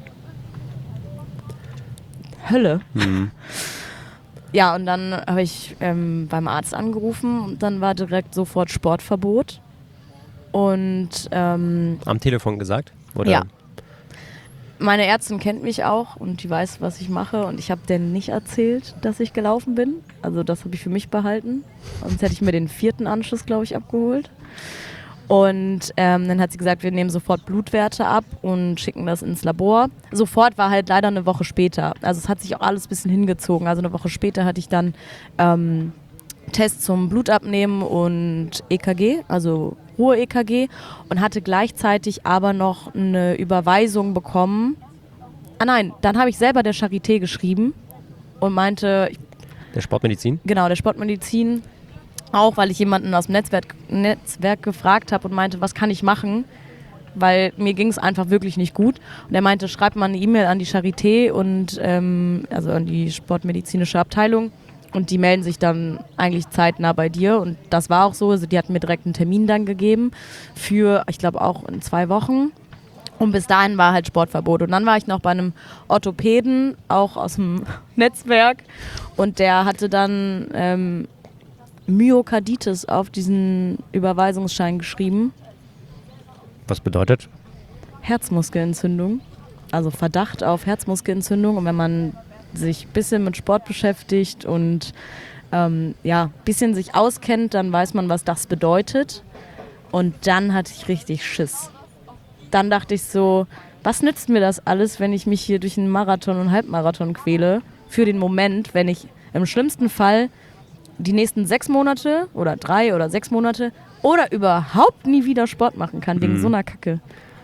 Hölle. Mhm. Ja, und dann habe ich beim Arzt angerufen und dann war direkt sofort Sportverbot. Und am Telefon gesagt? Oder? Ja. Meine Ärztin kennt mich auch und die weiß, was ich mache. Und ich habe denen nicht erzählt, dass ich gelaufen bin. Also das habe ich für mich behalten. Sonst hätte ich mir den 4. Anschluss, glaube ich, abgeholt. Und dann hat sie gesagt, wir nehmen sofort Blutwerte ab und schicken das ins Labor. Sofort war halt leider eine Woche später. Also es hat sich auch alles ein bisschen hingezogen. Also eine Woche später hatte ich dann Tests zum Blutabnehmen und EKG, also Ruhe-EKG, und hatte gleichzeitig aber noch eine Überweisung bekommen. Nein, dann habe ich selber der Charité geschrieben und meinte... Der Sportmedizin? Genau, der Sportmedizin. Auch weil ich jemanden aus dem Netzwerk gefragt habe und meinte, was kann ich machen? Weil mir ging es einfach wirklich nicht gut. Und er meinte, schreib mal eine E-Mail an die Charité und also an die sportmedizinische Abteilung und die melden sich dann eigentlich zeitnah bei dir. Und das war auch so. Also die hatten mir direkt einen Termin dann gegeben für, ich glaube auch in 2 Wochen. Und bis dahin war halt Sportverbot. Und dann war ich noch bei einem Orthopäden, auch aus dem Netzwerk. Und der hatte dann Myokarditis auf diesen Überweisungsschein geschrieben. Was bedeutet? Herzmuskelentzündung. Also Verdacht auf Herzmuskelentzündung. Und wenn man sich ein bisschen mit Sport beschäftigt und ein bisschen sich auskennt, dann weiß man, was das bedeutet. Und dann hatte ich richtig Schiss. Dann dachte ich so, was nützt mir das alles, wenn ich mich hier durch einen Marathon und Halbmarathon quäle? Für den Moment, wenn ich im schlimmsten Fall die nächsten 6 Monate oder 3 oder 6 Monate oder überhaupt nie wieder Sport machen kann, wegen so einer Kacke.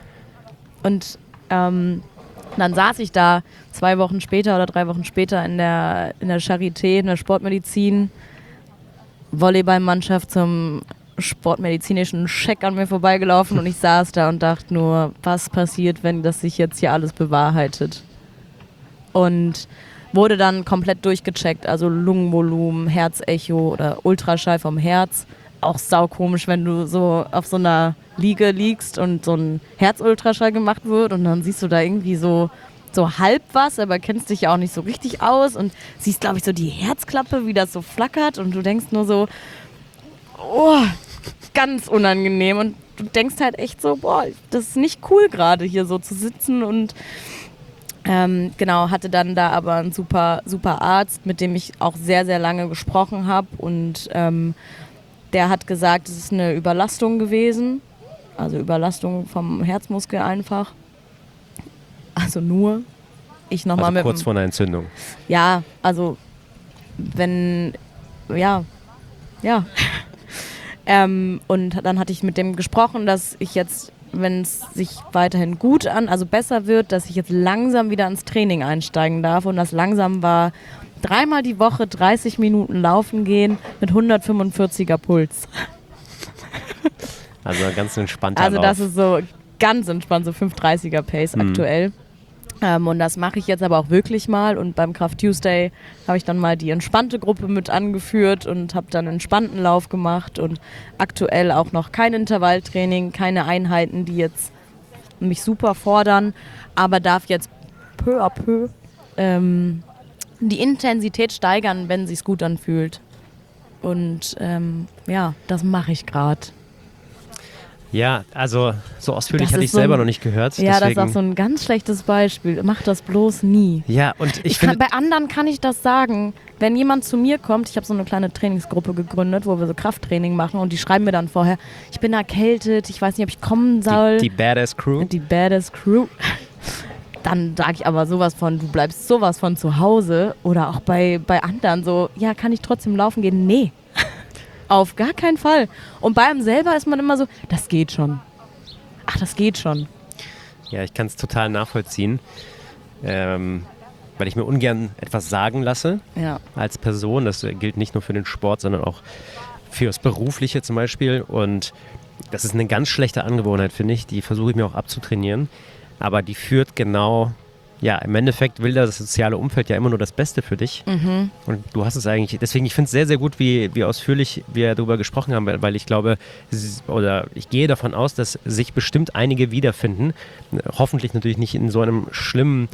Und dann saß ich da 2 Wochen später oder 3 Wochen später in der Charité, in der Sportmedizin, Volleyballmannschaft zum sportmedizinischen Check an mir vorbeigelaufen und ich saß da und dachte nur, was passiert, wenn das sich jetzt hier alles bewahrheitet? Und wurde dann komplett durchgecheckt, also Lungenvolumen, Herzecho oder Ultraschall vom Herz. Auch saukomisch, wenn du so auf so einer Liege liegst und so ein Herzultraschall gemacht wird und dann siehst du da irgendwie so halb was, aber kennst dich ja auch nicht so richtig aus und siehst, glaube ich, so die Herzklappe, wie das so flackert und du denkst nur so, oh, ganz unangenehm und du denkst halt echt so, boah, das ist nicht cool gerade hier so zu sitzen und hatte dann da aber einen super, super Arzt, mit dem ich auch sehr, sehr lange gesprochen habe und der hat gesagt, es ist eine Überlastung gewesen, also Überlastung vom Herzmuskel einfach, also nur ich nochmal mit kurz vor einer Entzündung. Ja, also wenn, ja. Und dann hatte ich mit dem gesprochen, dass ich jetzt, wenn es sich weiterhin gut also besser wird, dass ich jetzt langsam wieder ins Training einsteigen darf. Und das langsam war 3-mal die Woche 30 Minuten laufen gehen mit 145er Puls. Also ganz entspannter Also Lauf. das ist so ganz entspannt, so 5:30er Pace aktuell. Und das mache ich jetzt aber auch wirklich mal. Und beim Kraft Tuesday habe ich dann mal die entspannte Gruppe mit angeführt und habe dann einen entspannten Lauf gemacht. Und aktuell auch noch kein Intervalltraining, keine Einheiten, die jetzt mich super fordern. Aber darf jetzt peu à peu die Intensität steigern, wenn es sich gut anfühlt. Und das mache ich gerade. Ja, also so ausführlich Das hatte ist ich so selber ein- noch nicht gehört. Ja, deswegen, das ist auch so ein ganz schlechtes Beispiel. Mach das bloß nie. Ja, und ich finde, Bei anderen kann ich das sagen. Wenn jemand zu mir kommt, ich habe so eine kleine Trainingsgruppe gegründet, wo wir so Krafttraining machen und die schreiben mir dann vorher, ich bin erkältet, ich weiß nicht, ob ich kommen soll. die Badass Crew. Die Badass Crew. Dann sage ich aber sowas von, du bleibst sowas von zu Hause. Oder auch bei anderen so, ja, kann ich trotzdem laufen gehen? Nee. Auf gar keinen Fall. Und bei einem selber ist man immer so, das geht schon. Ach, das geht schon. Ja, ich kann es total nachvollziehen, weil ich mir ungern etwas sagen lasse Ja. als Person. Das gilt nicht nur für den Sport, sondern auch für das Berufliche zum Beispiel. Und das ist eine ganz schlechte Angewohnheit, finde ich. Die versuche ich mir auch abzutrainieren. Aber die führt genau, ja, im Endeffekt will das soziale Umfeld ja immer nur das Beste für dich. Und du hast es eigentlich, deswegen, ich finde es sehr, sehr gut, wie ausführlich wir darüber gesprochen haben, weil ich glaube, oder ich gehe davon aus, dass sich bestimmt einige wiederfinden. Hoffentlich natürlich nicht in so einem schlimmen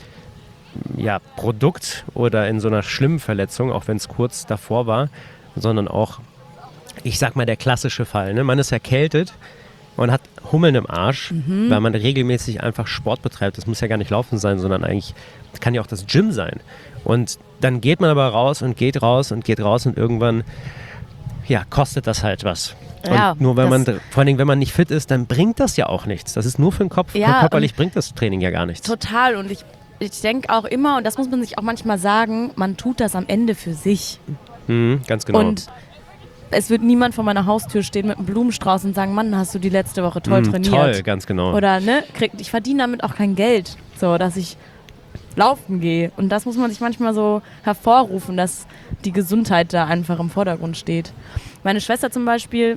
Produkt oder in so einer schlimmen Verletzung, auch wenn es kurz davor war, sondern auch, ich sag mal, der klassische Fall. Ne? Man ist erkältet und hat Hummeln im Arsch, weil man regelmäßig einfach Sport betreibt. Das muss ja gar nicht Laufen sein, sondern eigentlich kann ja auch das Gym sein. Und dann geht man aber raus und geht raus und geht raus und irgendwann, kostet das halt was. Ja, und nur vor allen Dingen, wenn man nicht fit ist, dann bringt das ja auch nichts. Das ist nur für den Kopf. Ja, Körperlich bringt das Training ja gar nichts. Total. Und ich denke auch immer, und das muss man sich auch manchmal sagen, man tut das am Ende für sich. Ganz genau. Und es wird niemand vor meiner Haustür stehen mit einem Blumenstrauß und sagen, Mann, hast du die letzte Woche toll trainiert. Toll, ganz genau. Oder, ich verdiene damit auch kein Geld. So, dass ich laufen gehe. Und das muss man sich manchmal so hervorrufen, dass die Gesundheit da einfach im Vordergrund steht. Meine Schwester zum Beispiel,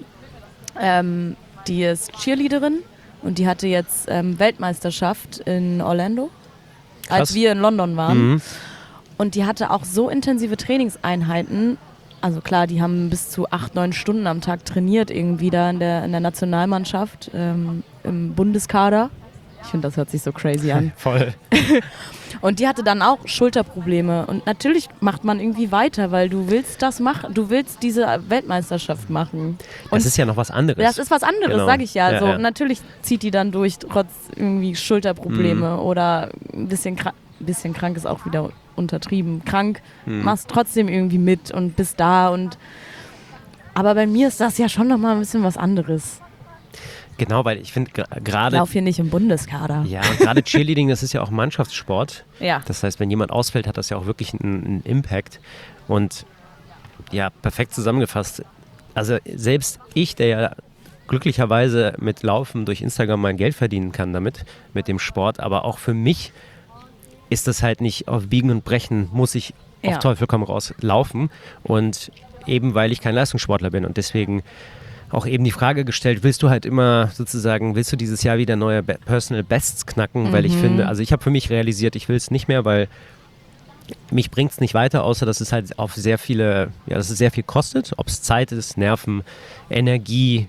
die ist Cheerleaderin und die hatte jetzt Weltmeisterschaft in Orlando, als wir in London waren. Mhm. Und die hatte auch so intensive Trainingseinheiten. Also klar, die haben bis zu 8-9 Stunden am Tag trainiert irgendwie da in der Nationalmannschaft, im Bundeskader. Ich finde, das hört sich so crazy an. Voll. Und die hatte dann auch Schulterprobleme. Und natürlich macht man irgendwie weiter, weil du willst das machen. Du willst diese Weltmeisterschaft machen. Und das ist ja noch was anderes. Das ist was anderes, genau. Sag ich ja. Ja, so, ja. Natürlich zieht die dann durch, trotz irgendwie Schulterprobleme oder ein bisschen krank ist auch wieder untertrieben. Krank, machst trotzdem irgendwie mit und bist da. Aber bei mir ist das ja schon nochmal ein bisschen was anderes. Genau, weil ich finde gerade... Ich laufe hier nicht im Bundeskader. Ja, und gerade Cheerleading, das ist ja auch Mannschaftssport. Ja. Das heißt, wenn jemand ausfällt, hat das ja auch wirklich einen Impact. Und ja, perfekt zusammengefasst. Also selbst ich, der ja glücklicherweise mit Laufen durch Instagram mein Geld verdienen kann damit, mit dem Sport, aber auch für mich ist das halt nicht auf Biegen und Brechen, muss ich auf Teufel komm raus laufen. Und eben, weil ich kein Leistungssportler bin und deswegen auch eben die Frage gestellt, willst du dieses Jahr wieder neue Personal Bests knacken? Weil ich finde, also ich habe für mich realisiert, ich will es nicht mehr, weil mich bringt es nicht weiter, außer dass es halt auf sehr viele, dass es sehr viel kostet, ob es Zeit ist, Nerven, Energie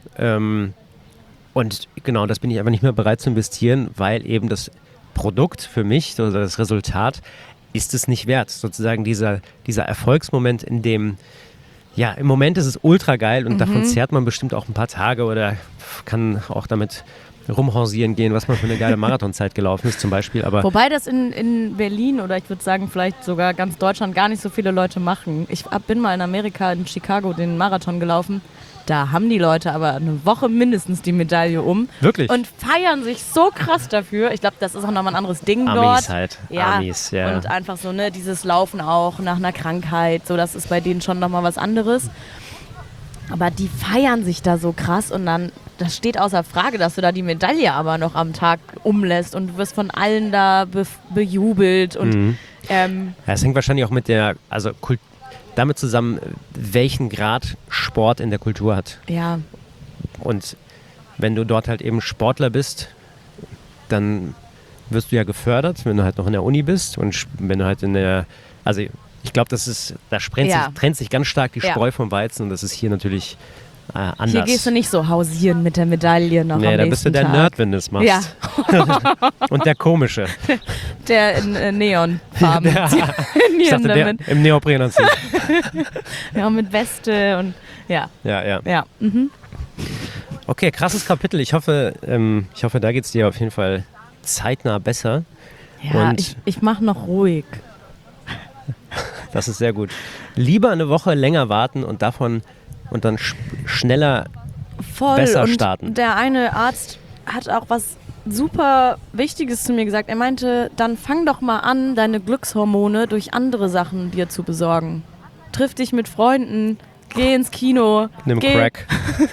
und genau, das bin ich einfach nicht mehr bereit zu investieren, weil eben das Produkt für mich, also das Resultat, ist es nicht wert. Sozusagen dieser Erfolgsmoment, in dem im Moment ist es ultra geil und davon zehrt man bestimmt auch ein paar Tage oder kann auch damit rumhorsieren gehen, was man für eine geile Marathonzeit gelaufen ist zum Beispiel. Aber wobei das in Berlin oder ich würde sagen vielleicht sogar ganz Deutschland gar nicht so viele Leute machen. Ich bin mal in Amerika, in Chicago, den Marathon gelaufen. Da haben die Leute aber eine Woche mindestens die Medaille um. Wirklich? Und feiern sich so krass dafür. Ich glaube, das ist auch nochmal ein anderes Ding Amis dort. Halt. Ja, Amis, ja. Und einfach so, dieses Laufen auch nach einer Krankheit. So, das ist bei denen schon nochmal was anderes. Aber die feiern sich da so krass und dann, das steht außer Frage, dass du da die Medaille aber noch am Tag umlässt und du wirst von allen da bejubelt. Und, es hängt wahrscheinlich auch mit damit zusammen, welchen Grad Sport in der Kultur hat. Ja. Und wenn du dort halt eben Sportler bist, dann wirst du ja gefördert, wenn du halt noch in der Uni bist und wenn du halt ich glaube, da trennt sich ganz stark die Spreu vom Weizen und das ist hier natürlich anders. Hier gehst du nicht so hausieren mit der Medaille noch am nächsten Tag. Da bist du der Nerd, wenn du es machst. Ja. Und der Komische. Der in Neonfarben. Ich dachte, der im Neoprenanzug. Ja, mit Weste und ja. Ja. Mhm. Okay, krasses Kapitel. Ich hoffe, da geht es dir auf jeden Fall zeitnah besser. Ja, ich mache noch ruhig. Das ist sehr gut. Lieber eine Woche länger warten und dann schneller besser starten. Und der eine Arzt hat auch was super Wichtiges zu mir gesagt. Er meinte, dann fang doch mal an, deine Glückshormone durch andere Sachen dir zu besorgen. Triff dich mit Freunden, geh ins Kino. Nimm Crack.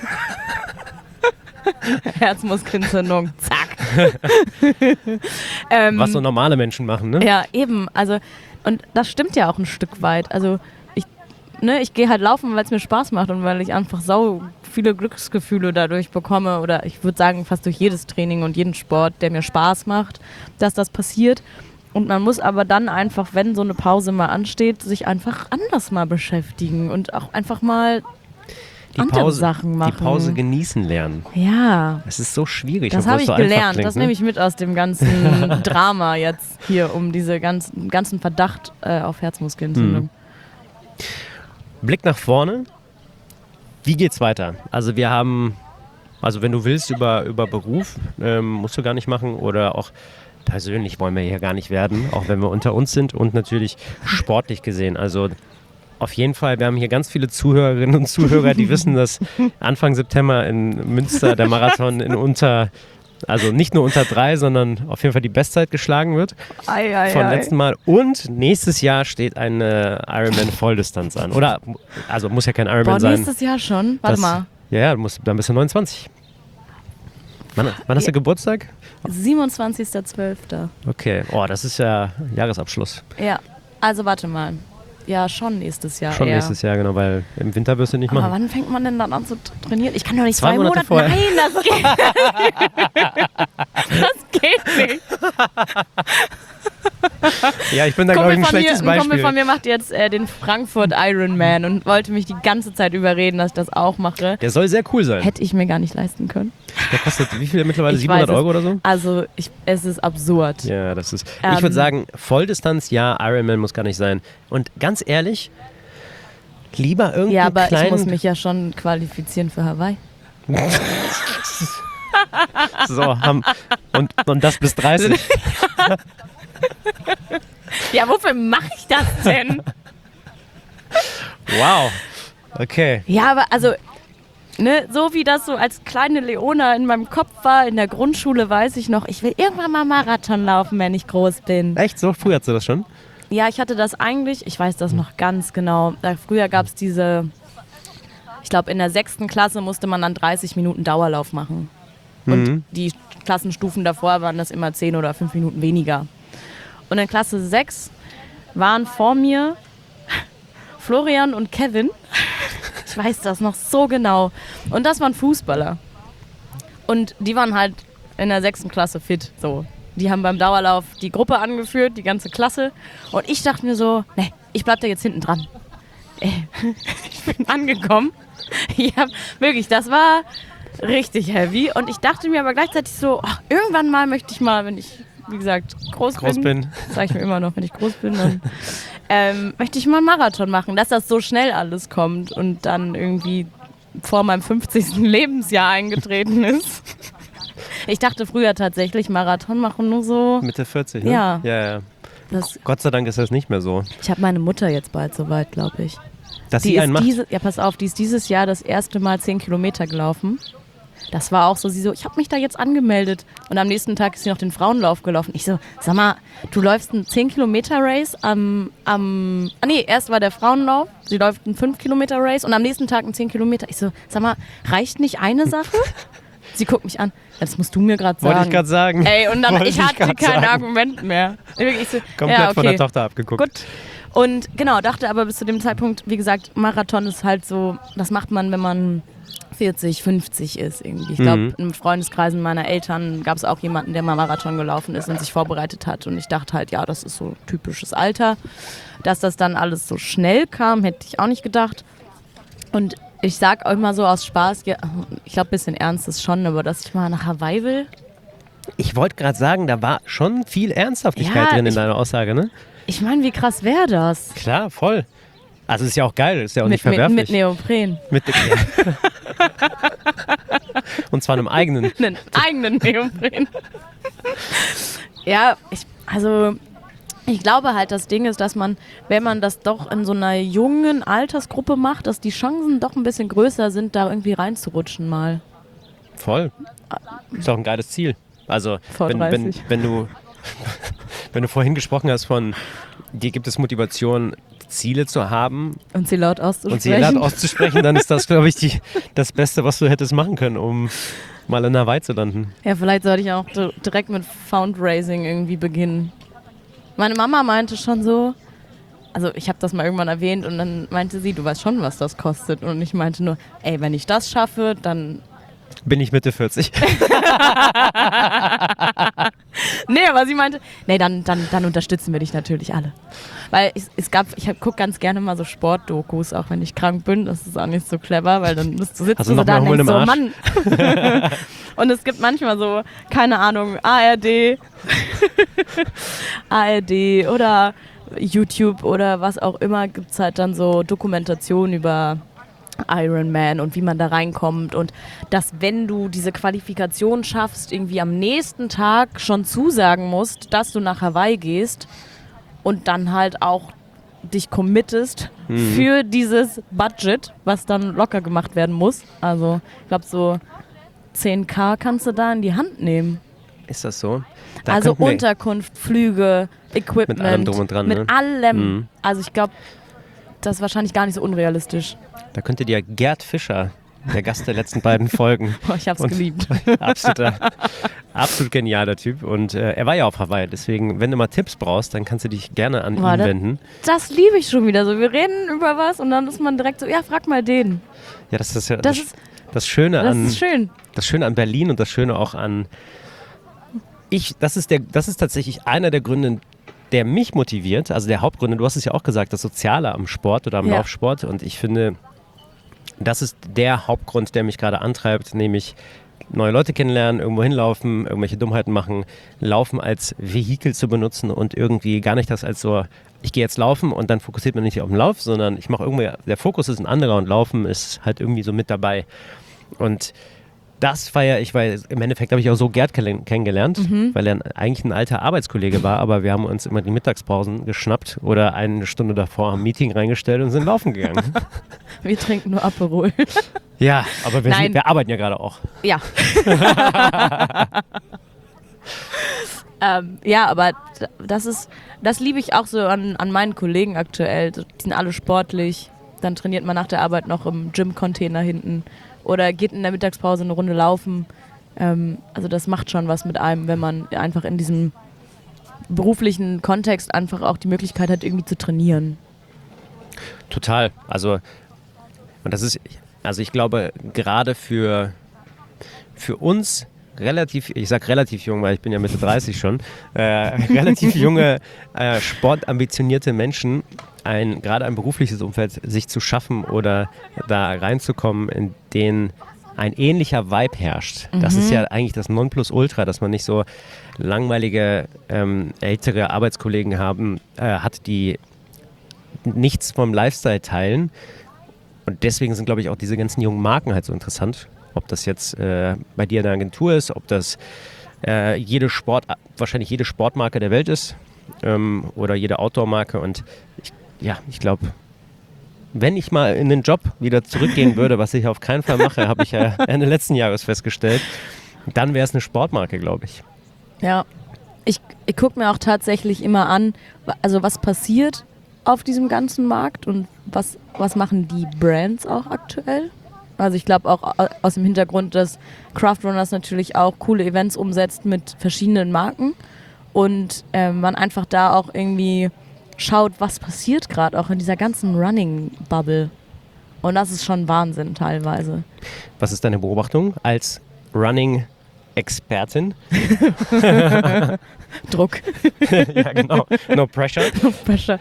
Herzmuskelentzündung, zack. Was so normale Menschen machen, ne? Ja, eben. Also, und das stimmt ja auch ein Stück weit. Also ich gehe halt laufen, weil es mir Spaß macht und weil ich einfach sau viele Glücksgefühle dadurch bekomme oder ich würde sagen fast durch jedes Training und jeden Sport, der mir Spaß macht, dass das passiert. Und man muss aber dann einfach, wenn so eine Pause mal ansteht, sich einfach anders mal beschäftigen und auch einfach mal andere Sachen machen. Die Pause genießen lernen. Ja. Es ist so schwierig. Das habe ich gelernt. Das nehme ich mit aus dem ganzen Drama jetzt hier um diese ganzen Verdacht auf Herzmuskelentzündung. Blick nach vorne. Wie geht's weiter? Also wenn du willst über Beruf, musst du gar nicht machen oder auch persönlich wollen wir hier gar nicht werden, auch wenn wir unter uns sind und natürlich sportlich gesehen. Also auf jeden Fall, wir haben hier ganz viele Zuhörerinnen und Zuhörer, die wissen, dass Anfang September in Münster der Marathon nicht nur unter 3, sondern auf jeden Fall die Bestzeit geschlagen wird vom letzten Mal. Und nächstes Jahr steht eine Ironman-Volldistanz an. Oder, also muss ja kein Ironman sein. Nächstes Jahr schon? Warte mal. Ja, dann bist du 29. Wann hast du Geburtstag? 27.12. Okay, das ist ja Jahresabschluss. Ja, also warte mal. Ja, schon nächstes Jahr. Schon nächstes Jahr, genau, weil im Winter wirst du nicht machen. Aber wann fängt man denn dann an zu trainieren? Ich kann doch nicht 2 Monate vorher. Nein, das geht Das geht nicht. Ja, ich bin da, glaube ich, ein schlechtes Beispiel. Ein Kumpel von mir macht jetzt den Frankfurt Ironman und wollte mich die ganze Zeit überreden, dass ich das auch mache. Der soll sehr cool sein. Hätte ich mir gar nicht leisten können. Der kostet wie viel mittlerweile? 700 Euro oder so? Also, es ist absurd. Ja, das ist... Ich würde sagen, Volldistanz, ja, Ironman muss gar nicht sein. Und ganz ehrlich, lieber irgendwie Ja, aber kleinen... ich muss mich ja schon qualifizieren für Hawaii. So, und das bis 30. Ja, wofür mache ich das denn? Wow. Okay. Ja, aber also, ne, so wie das so als kleine Leona in meinem Kopf war, in der Grundschule weiß ich noch, ich will irgendwann mal Marathon laufen, wenn ich groß bin. Echt? So früh hattest du das schon? Ja, ich hatte das eigentlich, ich weiß das noch ganz genau. Früher gab es ich glaube in der 6. Klasse musste man dann 30 Minuten Dauerlauf machen. Und die Klassenstufen davor waren das immer 10 oder 5 Minuten weniger. Und in Klasse 6 waren vor mir Florian und Kevin. Ich weiß das noch so genau. Und das waren Fußballer. Und die waren halt in der 6. Klasse fit. So. Die haben beim Dauerlauf die Gruppe angeführt, die ganze Klasse. Und ich dachte mir so, ne, ich bleib da jetzt hinten dran. Ich bin angekommen. Ja, wirklich, das war richtig heavy. Und ich dachte mir aber gleichzeitig so, irgendwann mal möchte ich mal, wenn ich, wie gesagt, groß bin. Sag ich mir immer noch, wenn ich groß bin, dann möchte ich mal einen Marathon machen, dass das so schnell alles kommt und dann irgendwie vor meinem 50. Lebensjahr eingetreten ist. Ich dachte früher tatsächlich, Marathon machen nur so... Mitte 40, ne? Ja. Ja. Gott sei Dank ist das nicht mehr so. Ich habe meine Mutter jetzt bald soweit, glaube ich. Dass sie einen macht? Ja, pass auf, die ist dieses Jahr das erste Mal 10 Kilometer gelaufen. Das war auch so, sie so, ich habe mich da jetzt angemeldet. Und am nächsten Tag ist sie noch den Frauenlauf gelaufen. Ich so, sag mal, du läufst einen 10-Kilometer-Race erst war der Frauenlauf, sie läuft einen 5-Kilometer-Race und am nächsten Tag einen 10 Kilometer. Ich so, sag mal, reicht nicht eine Sache? Sie guckt mich an, das musst du mir gerade sagen. Wollte ich gerade sagen. Ey, und dann, ich hatte kein Argument mehr. Ich so, komplett von der Tochter abgeguckt. Gut. Und genau, dachte aber bis zu dem Zeitpunkt, wie gesagt, Marathon ist halt so, das macht man, wenn man 40, 50 ist irgendwie. Ich glaube, in Freundeskreisen meiner Eltern gab es auch jemanden, der mal Marathon gelaufen ist und sich vorbereitet hat. Und ich dachte halt, ja, das ist so typisches Alter. Dass das dann alles so schnell kam, hätte ich auch nicht gedacht. Und ich sag euch mal so aus Spaß, ja, ich glaube, ein bisschen ernst ist schon, aber dass ich mal nach Hawaii will. Ich wollte gerade sagen, da war schon viel Ernsthaftigkeit drin in deiner Aussage, ne? Ich meine, wie krass wäre das? Klar, voll. Also ist ja auch geil, ist ja auch nicht verwerflich. Mit Neopren. Und zwar einem eigenen. Einen eigenen Neopren. Ja, ich glaube halt, das Ding ist, dass man, wenn man das doch in so einer jungen Altersgruppe macht, dass die Chancen doch ein bisschen größer sind, da irgendwie reinzurutschen mal. Voll. Ist auch ein geiles Ziel. Also, wenn du vorhin gesprochen hast von, dir gibt es Motivation, Ziele zu haben und sie laut auszusprechen, dann ist das, glaube ich, das Beste, was du hättest machen können, um mal in Hawaii zu landen. Ja, vielleicht sollte ich auch direkt mit Fundraising irgendwie beginnen. Meine Mama meinte schon so, also ich habe das mal irgendwann erwähnt und dann meinte sie, du weißt schon, was das kostet. Und ich meinte nur, ey, wenn ich das schaffe, dann... Bin ich Mitte 40. Nee, aber sie meinte, nee, dann unterstützen wir dich natürlich alle. Weil ich gucke ganz gerne mal so Sportdokus, auch wenn ich krank bin. Das ist auch nicht so clever, weil dann sitzt du so da und denkst so, Mann. Und es gibt manchmal so, keine Ahnung, ARD oder YouTube oder was auch immer, gibt es halt dann so Dokumentationen über Ironman und wie man da reinkommt und dass, wenn du diese Qualifikation schaffst, irgendwie am nächsten Tag schon zusagen musst, dass du nach Hawaii gehst und dann halt auch dich committest für dieses Budget, was dann locker gemacht werden muss. Also ich glaube, so 10.000 kannst du da in die Hand nehmen. Ist das so? Also Unterkunft, Flüge, Equipment. Mit allem drum und dran. Mit allem. Also ich glaube, das ist wahrscheinlich gar nicht so unrealistisch. Da könnte dir Gerd Fischer der Gast der letzten beiden Folgen. Boah, ich hab's geliebt. Absolut genialer Typ. Und er war ja auf Hawaii, deswegen, wenn du mal Tipps brauchst, dann kannst du dich gerne an ihn wenden. Das liebe ich schon wieder so. Wir reden über was und dann ist man direkt so, ja, frag mal den. Ja, das ist ja das Schöne an Berlin und das Schöne auch an das ist tatsächlich einer der Gründe, der mich motiviert, also der Hauptgründe, du hast es ja auch gesagt, das Soziale am Sport oder am Laufsport, und ich finde, das ist der Hauptgrund, der mich gerade antreibt, nämlich neue Leute kennenlernen, irgendwo hinlaufen, irgendwelche Dummheiten machen, Laufen als Vehikel zu benutzen und irgendwie gar nicht das als so, ich gehe jetzt laufen und dann fokussiert man nicht auf den Lauf, sondern ich mache irgendwie, der Fokus ist ein anderer und Laufen ist halt irgendwie so mit dabei. Und das feiere ich, weil im Endeffekt habe ich auch so Gerd kennengelernt, weil er eigentlich ein alter Arbeitskollege war, aber wir haben uns immer die Mittagspausen geschnappt oder eine Stunde davor am Meeting reingestellt und sind laufen gegangen. Wir trinken nur Aperol. Ja, aber wir arbeiten ja gerade auch. Ja. Ja, aber das liebe ich auch so an meinen Kollegen aktuell. Die sind alle sportlich. Dann trainiert man nach der Arbeit noch im Gym-Container hinten. Oder geht in der Mittagspause eine Runde laufen. Also das macht schon was mit einem, wenn man einfach in diesem beruflichen Kontext einfach auch die Möglichkeit hat, irgendwie zu trainieren. Total. Also ich glaube, gerade für uns ich sag relativ jung, weil ich bin ja Mitte 30 schon, relativ junge, sportambitionierte Menschen, gerade ein berufliches Umfeld sich zu schaffen oder da reinzukommen, in denen ein ähnlicher Vibe herrscht. Das ist ja eigentlich das Nonplusultra, dass man nicht so langweilige ältere Arbeitskollegen hat, die nichts vom Lifestyle teilen. Und deswegen sind, glaube ich, auch diese ganzen jungen Marken halt so interessant. Ob das jetzt bei dir in der Agentur ist, ob das wahrscheinlich jede Sportmarke der Welt ist oder jede Outdoor-Marke. Und ich glaube, wenn ich mal in den Job wieder zurückgehen würde, was ich auf keinen Fall mache, habe ich ja Ende letzten Jahres festgestellt, dann wäre es eine Sportmarke, glaube ich. Ja, ich gucke mir auch tatsächlich immer an, also was passiert auf diesem ganzen Markt und was machen die Brands auch aktuell. Also ich glaube auch aus dem Hintergrund, dass Craftrunners natürlich auch coole Events umsetzt mit verschiedenen Marken und man einfach da auch irgendwie schaut, was passiert gerade auch in dieser ganzen Running-Bubble. Und das ist schon Wahnsinn teilweise. Was ist deine Beobachtung als Running-Expertin? Druck. Ja, genau. No pressure. No pressure.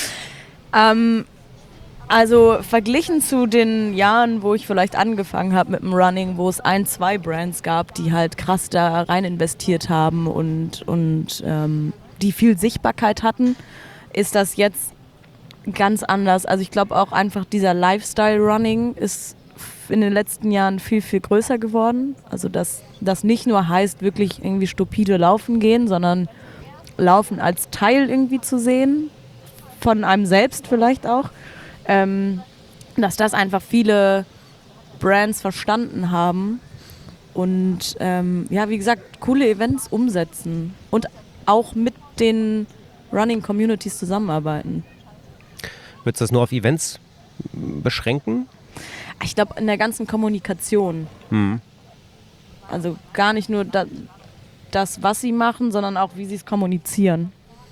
Also verglichen zu den Jahren, wo ich vielleicht angefangen habe mit dem Running, wo es 2 Brands gab, die halt krass da rein investiert haben und die viel Sichtbarkeit hatten, ist das jetzt ganz anders. Also ich glaube auch einfach dieser Lifestyle-Running ist in den letzten Jahren viel, viel größer geworden. Also dass das nicht nur heißt, wirklich irgendwie stupide laufen gehen, sondern Laufen als Teil irgendwie zu sehen, von einem selbst vielleicht auch. Dass das einfach viele Brands verstanden haben und wie gesagt, coole Events umsetzen und auch mit den Running-Communities zusammenarbeiten. Würdest du das nur auf Events beschränken? Ich glaube, in der ganzen Kommunikation. Also gar nicht nur das, was sie machen, sondern auch, wie sie es kommunizieren.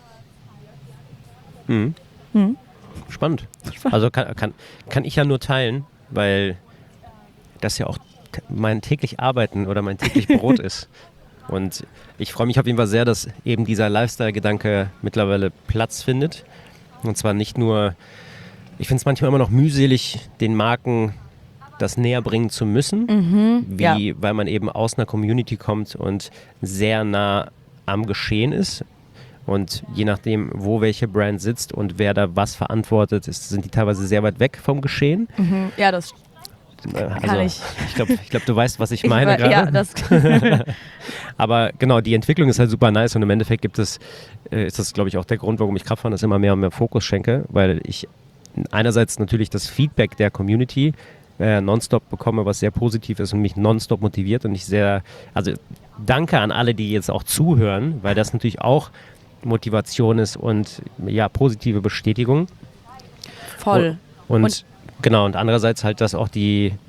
Spannend. Also kann ich ja nur teilen, weil das ja auch mein täglich Arbeiten oder mein täglich Brot ist. Und ich freue mich auf jeden Fall sehr, dass eben dieser Lifestyle-Gedanke mittlerweile Platz findet. Und zwar nicht nur, ich finde es manchmal immer noch mühselig, den Marken das näher bringen zu müssen, weil man eben aus einer Community kommt und sehr nah am Geschehen ist. Und je nachdem, wo welche Brand sitzt und wer da was verantwortet, sind die teilweise sehr weit weg vom Geschehen. Ja, das kann ich. Ich glaube, du weißt, was ich meine gerade. Ja, das Aber genau, die Entwicklung ist halt super nice und im Endeffekt ist das, glaube ich, auch der Grund, warum ich Kraftfahren das immer mehr und mehr Fokus schenke, weil ich einerseits natürlich das Feedback der Community nonstop bekomme, was sehr positiv ist und mich nonstop motiviert und danke an alle, die jetzt auch zuhören, weil das natürlich auch Motivation ist und ja, positive Bestätigung. Voll. Und genau, und andererseits halt, dass auch die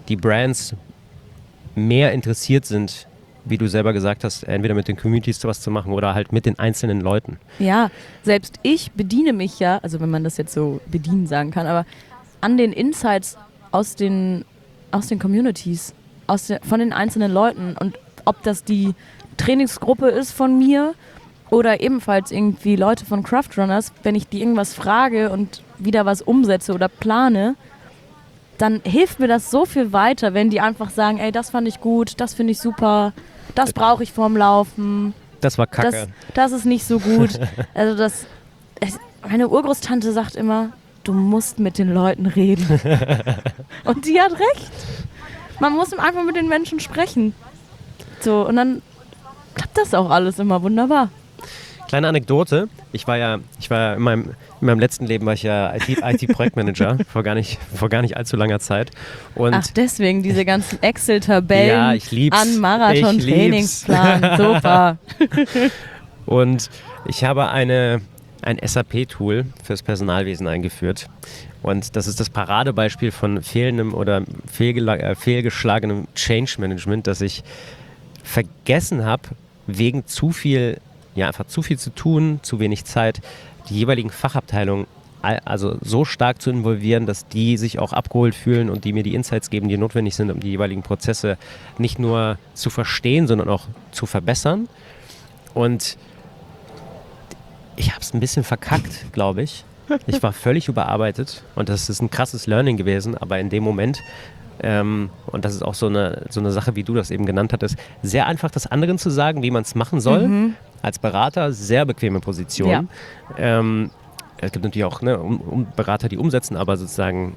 die Brands mehr interessiert sind, wie du selber gesagt hast, entweder mit den Communities was zu machen oder halt mit den einzelnen Leuten. Ja, selbst ich bediene mich ja, also wenn man das jetzt so bedienen sagen kann, aber an den Insights aus den Communities, von den einzelnen Leuten. Und ob das die Trainingsgruppe ist von mir oder ebenfalls irgendwie Leute von Craftrunners, wenn ich die irgendwas frage und wieder was umsetze oder plane, dann hilft mir das so viel weiter, wenn die einfach sagen, ey, das fand ich gut, das finde ich super, das brauche ich vorm Laufen. Das war kacke. Das ist nicht so gut. Also meine Urgroßtante sagt immer, du musst mit den Leuten reden. Und die hat recht. Man muss einfach mit den Menschen sprechen. So, und dann klappt das auch alles immer wunderbar. Kleine Anekdote, ich war ja in meinem letzten Leben war ich ja IT-Projektmanager vor gar nicht allzu langer Zeit. Und ach, deswegen diese ganzen Excel-Tabellen ja, ich lieb's. An Marathon-Trainingsplan. Super. Und ich habe ein SAP-Tool fürs Personalwesen eingeführt. Und das ist das Paradebeispiel von fehlendem oder fehlgeschlagenem Change-Management, dass ich vergessen habe, wegen einfach zu viel zu tun, zu wenig Zeit, die jeweiligen Fachabteilungen also so stark zu involvieren, dass die sich auch abgeholt fühlen und die mir die Insights geben, die notwendig sind, um die jeweiligen Prozesse nicht nur zu verstehen, sondern auch zu verbessern. Und ich habe es ein bisschen verkackt, glaube ich. Ich war völlig überarbeitet und das ist ein krasses Learning gewesen, aber in dem Moment, und das ist auch so eine Sache, wie du das eben genannt hattest, sehr einfach das anderen zu sagen, wie man es machen soll. Als Berater sehr bequeme Position. Ja. Es gibt natürlich auch Berater, die umsetzen, aber sozusagen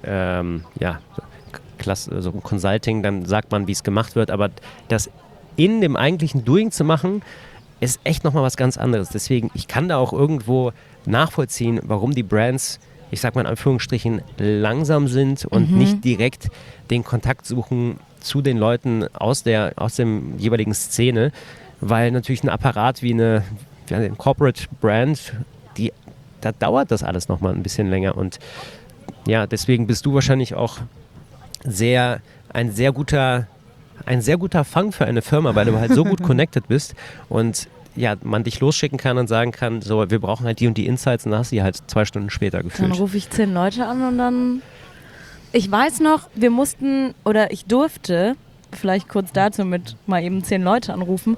so im Consulting, dann sagt man, wie es gemacht wird, aber das in dem eigentlichen Doing zu machen, ist echt nochmal was ganz anderes. Deswegen, ich kann da auch irgendwo nachvollziehen, warum die Brands, ich sag mal in Anführungsstrichen, langsam sind und nicht direkt den Kontakt suchen zu den Leuten aus dem jeweiligen Szene, weil natürlich ein Apparat wie eine Corporate Brand, da dauert das alles nochmal ein bisschen länger und ja, deswegen bist du wahrscheinlich auch ein sehr guter Fang für eine Firma, weil du halt so gut connected bist und ja, man dich losschicken kann und sagen kann, so, wir brauchen halt die und die Insights und dann hast du die halt 2 Stunden später gefühlt. Dann rufe ich 10 Leute an und dann, ich weiß noch, ich durfte, vielleicht kurz dazu mit mal eben 10 Leute anrufen,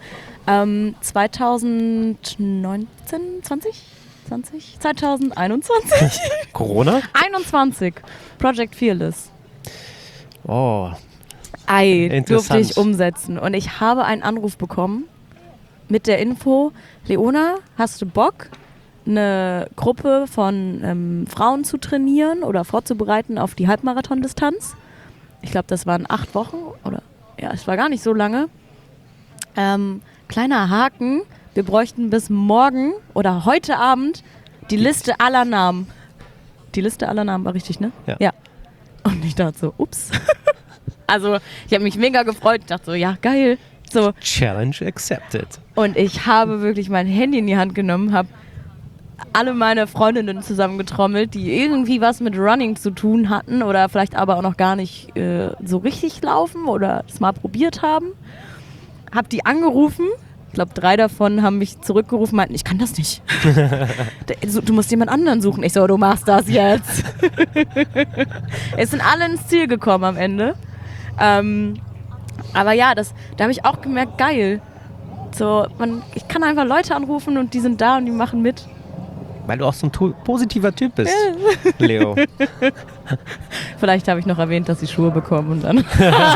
2021? Corona? 21, Project Fearless. Oh, Durfte ich umsetzen. Und ich habe einen Anruf bekommen mit der Info, Leona, hast du Bock, eine Gruppe von Frauen zu trainieren oder vorzubereiten auf die Halbmarathon-Distanz? Ich glaube, das waren 8 Wochen es war gar nicht so lange. Kleiner Haken, wir bräuchten bis morgen oder heute Abend die Liste aller Namen. Die Liste aller Namen war richtig, ne? Ja. Und ich dachte so, ups. Also ich habe mich mega gefreut. Ich dachte so, ja, geil. So. Challenge accepted. Und ich habe wirklich mein Handy in die Hand genommen, habe alle meine Freundinnen zusammengetrommelt, die irgendwie was mit Running zu tun hatten oder vielleicht aber auch noch gar nicht so richtig laufen oder es mal probiert haben. Habe die angerufen. Ich glaube, 3 davon haben mich zurückgerufen, meinten, ich kann das nicht. Du musst jemand anderen suchen. Ich so, du machst das jetzt. Es sind alle ins Ziel gekommen am Ende. Aber ja, da habe ich auch gemerkt, geil. So, ich kann einfach Leute anrufen und die sind da und die machen mit. Weil du auch so ein positiver Typ bist, Leo. Vielleicht habe ich noch erwähnt, dass sie Schuhe bekommen und dann...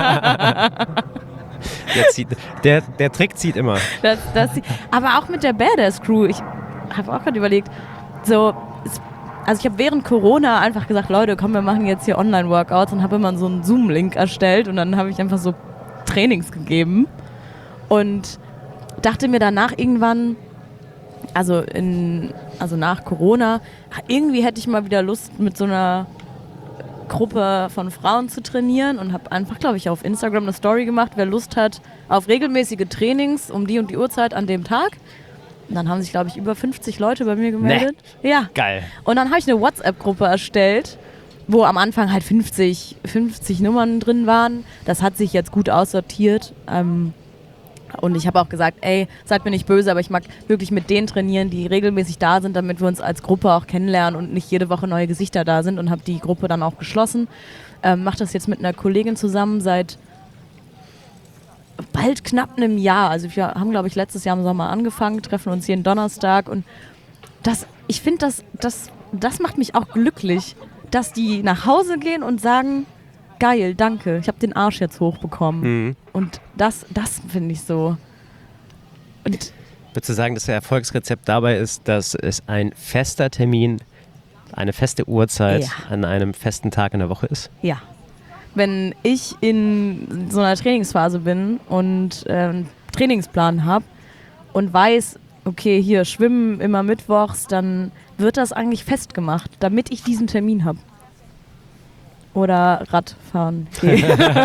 Der Trick zieht immer. Aber auch mit der Badass Crew. Ich habe auch gerade überlegt, also ich habe während Corona einfach gesagt, Leute, komm, wir machen jetzt hier Online-Workouts und habe immer so einen Zoom-Link erstellt und dann habe ich einfach so Trainings gegeben und dachte mir danach irgendwann, also nach Corona, irgendwie hätte ich mal wieder Lust, mit so einer Gruppe von Frauen zu trainieren und habe einfach, glaube ich, auf Instagram eine Story gemacht, wer Lust hat auf regelmäßige Trainings um die und die Uhrzeit an dem Tag. Und dann haben sich, glaube ich, über 50 Leute bei mir gemeldet. Nee. Ja. Geil. Und dann habe ich eine WhatsApp-Gruppe erstellt wo am Anfang halt 50 Nummern drin waren. Das hat sich jetzt gut aussortiert. Und ich habe auch gesagt, ey, seid mir nicht böse, aber ich mag wirklich mit denen trainieren, die regelmäßig da sind, damit wir uns als Gruppe auch kennenlernen und nicht jede Woche neue Gesichter da sind, und habe die Gruppe dann auch geschlossen. Mache das jetzt mit einer Kollegin zusammen seit bald knapp einem Jahr. Also wir haben, glaube ich, letztes Jahr im Sommer angefangen, treffen uns jeden Donnerstag, und ich finde, das macht mich auch glücklich, dass die nach Hause gehen und sagen, geil, danke, ich habe den Arsch jetzt hochbekommen. Mhm. Und das finde ich so. Und Würdest du sagen, dass der Erfolgsrezept dabei ist, dass es ein fester Termin, eine feste Uhrzeit an einem festen Tag in der Woche ist? ja, wenn ich in so einer Trainingsphase bin und einen Trainingsplan habe und weiß, okay, hier schwimmen immer mittwochs, dann wird das eigentlich festgemacht, damit ich diesen Termin habe. Oder Radfahren. Okay.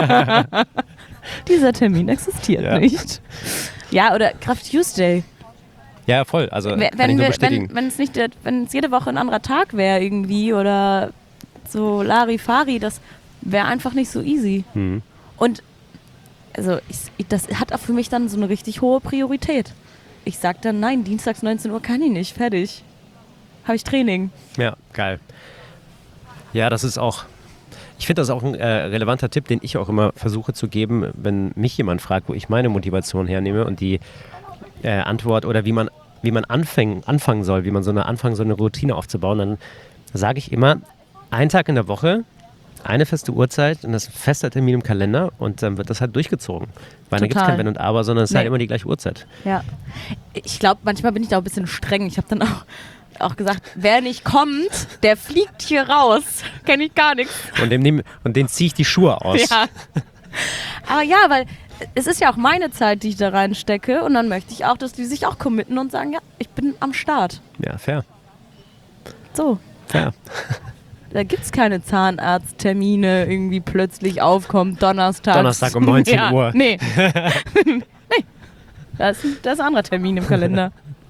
Dieser Termin existiert nicht. Ja, oder Kraft Tuesday. Ja, voll. Also kann ich nur bestätigen. Wenn es jede Woche ein anderer Tag wäre irgendwie oder so Larifari, das wäre einfach nicht so easy. Mhm. Und also das hat auch für mich dann so eine richtig hohe Priorität. Ich sag dann, nein, dienstags 19 Uhr kann ich nicht, fertig. Habe ich Training. Ja, geil. Ja, das ist auch, ich finde das auch ein relevanter Tipp, den ich auch immer versuche zu geben, wenn mich jemand fragt, wo ich meine Motivation hernehme, und die Antwort oder wie man anfangen soll, wie man so eine Routine aufzubauen, dann sage ich immer, ein Tag in der Woche, eine feste Uhrzeit, und das ist ein fester Termin im Kalender, und dann wird das halt durchgezogen. Weil dann gibt es kein Wenn und Aber, sondern es ist halt immer die gleiche Uhrzeit. Ja. Ich glaube, manchmal bin ich da auch ein bisschen streng. Ich habe dann auch gesagt, wer nicht kommt, der fliegt hier raus. Kenne ich gar nichts. Und den ziehe ich die Schuhe aus. Ja. Aber ja, weil es ist ja auch meine Zeit, die ich da reinstecke, und dann möchte ich auch, dass die sich auch committen und sagen, ja, ich bin am Start. Ja, fair. So. Fair. Da gibt es keine Zahnarzttermine, irgendwie plötzlich aufkommt, Donnerstag um 19 Uhr. Nee. Nee. Das ist ein anderer Termin im Kalender.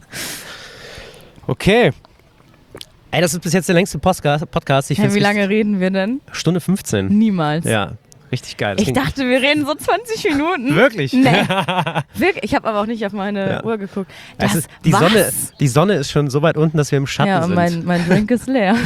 Okay. Ey, das ist bis jetzt der längste Podcast. Wie lange reden wir denn? Stunde 15. Niemals. Ja, richtig geil. Ich dachte, wir reden so 20 Minuten. Wirklich? Nee. Wirklich? Ich habe aber auch nicht auf meine Uhr geguckt. Die Sonne ist schon so weit unten, dass wir im Schatten sind. Ja, mein Drink ist leer.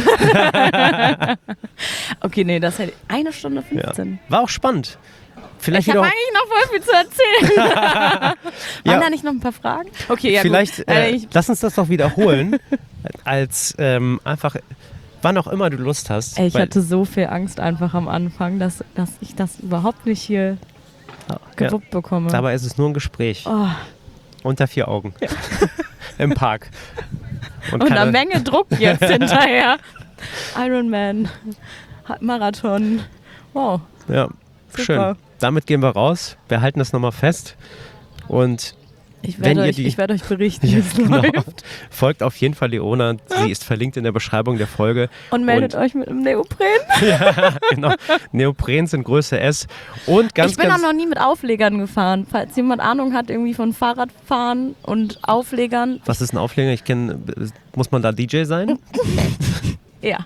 Okay, nee, das hätte 1 Stunde 15. Ja. War auch spannend. Ich habe eigentlich noch voll viel zu erzählen. Waren da nicht noch ein paar Fragen? Okay, ja, vielleicht, gut. Lass uns das doch wiederholen, als einfach, wann auch immer du Lust hast. Ich hatte so viel Angst einfach am Anfang, dass ich das überhaupt nicht hier gewuppt bekomme. Dabei ist es nur ein Gespräch. Oh. Unter 4 Augen. Ja. Im Park. Und eine Menge Druck jetzt hinterher. Ironman, Marathon. Wow. Ja, super. Schön. Damit gehen wir raus. Wir halten das nochmal fest. Und ich werde euch berichten, wie es läuft. Folgt auf jeden Fall Leona. Sie ist verlinkt in der Beschreibung der Folge. Und meldet euch mit einem Neopren. Ja, genau. Neopren sind Größe S. Und ich bin auch noch nie mit Auflegern gefahren. Falls jemand Ahnung hat, irgendwie von Fahrradfahren und Auflegern. Was ist ein Aufleger? Muss man da DJ sein? Ja.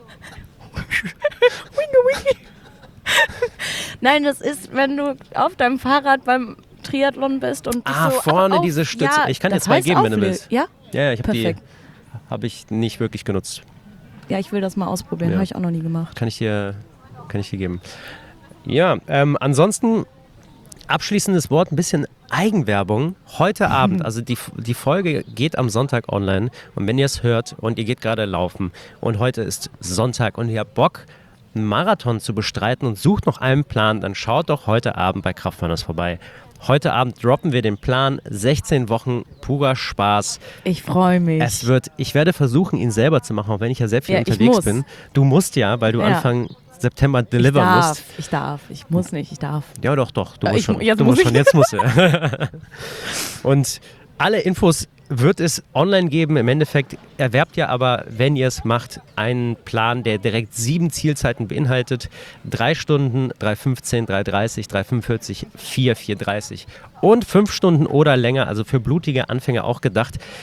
Winky. Nein, das ist, wenn du auf deinem Fahrrad beim Triathlon bist und so vorne diese Stütze. Ja, ich kann dir 2 geben, wenn du willst. Ja? Ja, habe ich nicht wirklich genutzt. Ja, ich will das mal ausprobieren. Habe ich auch noch nie gemacht. Kann ich dir geben. Ja, ansonsten abschließendes Wort, ein bisschen Eigenwerbung. Heute Abend, also die Folge geht am Sonntag online, und wenn ihr es hört und ihr geht gerade laufen und heute ist Sonntag und ihr habt Bock, einen Marathon zu bestreiten und sucht noch einen Plan, dann schaut doch heute Abend bei Kraftrunners vorbei. Heute Abend droppen wir den Plan, 16 Wochen purer Spaß. Ich freue mich. Ich werde versuchen, ihn selber zu machen, auch wenn ich ja sehr viel unterwegs bin. Du musst ja, weil du Anfang September delivern musst. Ich darf. Ich muss nicht, ich darf. Ja, doch. Du musst schon. Jetzt musst du. Und alle Infos wird es online geben. Im Endeffekt erwerbt ihr aber, wenn ihr es macht, einen Plan, der direkt 7 Zielzeiten beinhaltet. 3 Stunden, 3:15, 3:30, 3:45, 4:30 und 5 Stunden oder länger, also für blutige Anfänger auch gedacht.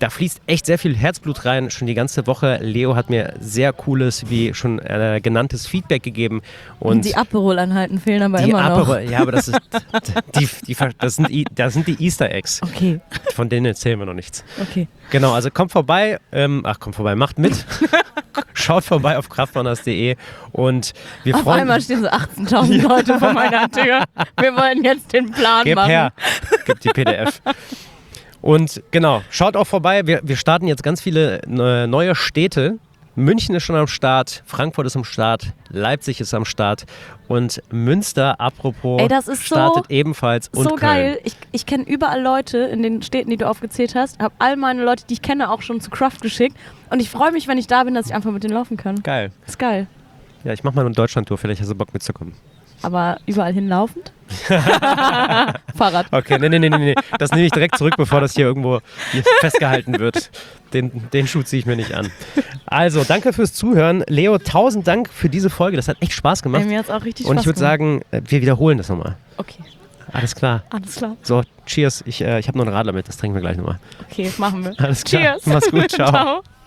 da fließt echt sehr viel Herzblut rein, schon die ganze Woche. Leo hat mir sehr cooles, wie schon genanntes Feedback gegeben. Und die Aperol-Anhalten fehlen aber immer noch. Ja, aber das sind die Easter Eggs. Okay. Von denen erzählen wir noch nichts. Okay. Genau, also kommt vorbei, macht mit. Schaut vorbei auf kraftrunners.de und wir freuen uns. Auf einmal stehen so 18.000 Leute vor meiner Tür. Wir wollen jetzt den Plan Gib machen. her, gib die PDF. Und genau, schaut auch vorbei. Wir starten jetzt ganz viele neue Städte. München ist schon am Start, Frankfurt ist am Start, Leipzig ist am Start und Münster, apropos, startet ebenfalls. Und so Köln. Geil. Ich kenne überall Leute in den Städten, die du aufgezählt hast. Habe all meine Leute, die ich kenne, auch schon zu Craft geschickt. Und ich freue mich, wenn ich da bin, dass ich einfach mit denen laufen kann. Geil. Ist geil. Ja, ich mache mal eine Deutschland-Tour, vielleicht hast du Bock mitzukommen. Aber überall hinlaufend? Fahrrad. Okay, nee. Das nehme ich direkt zurück, bevor das hier irgendwo festgehalten wird. Den Schuh ziehe ich mir nicht an. Also, danke fürs Zuhören. Leo, 1000 Dank für diese Folge. Das hat echt Spaß gemacht. Mir hat es auch richtig Spaß gemacht. Und ich würde sagen, wir wiederholen das nochmal. Okay. Alles klar. Alles klar. So, cheers. Ich habe noch einen Radler mit, das trinken wir gleich nochmal. Okay, machen wir. Alles klar. Cheers. Mach's gut. Ciao. Ciao.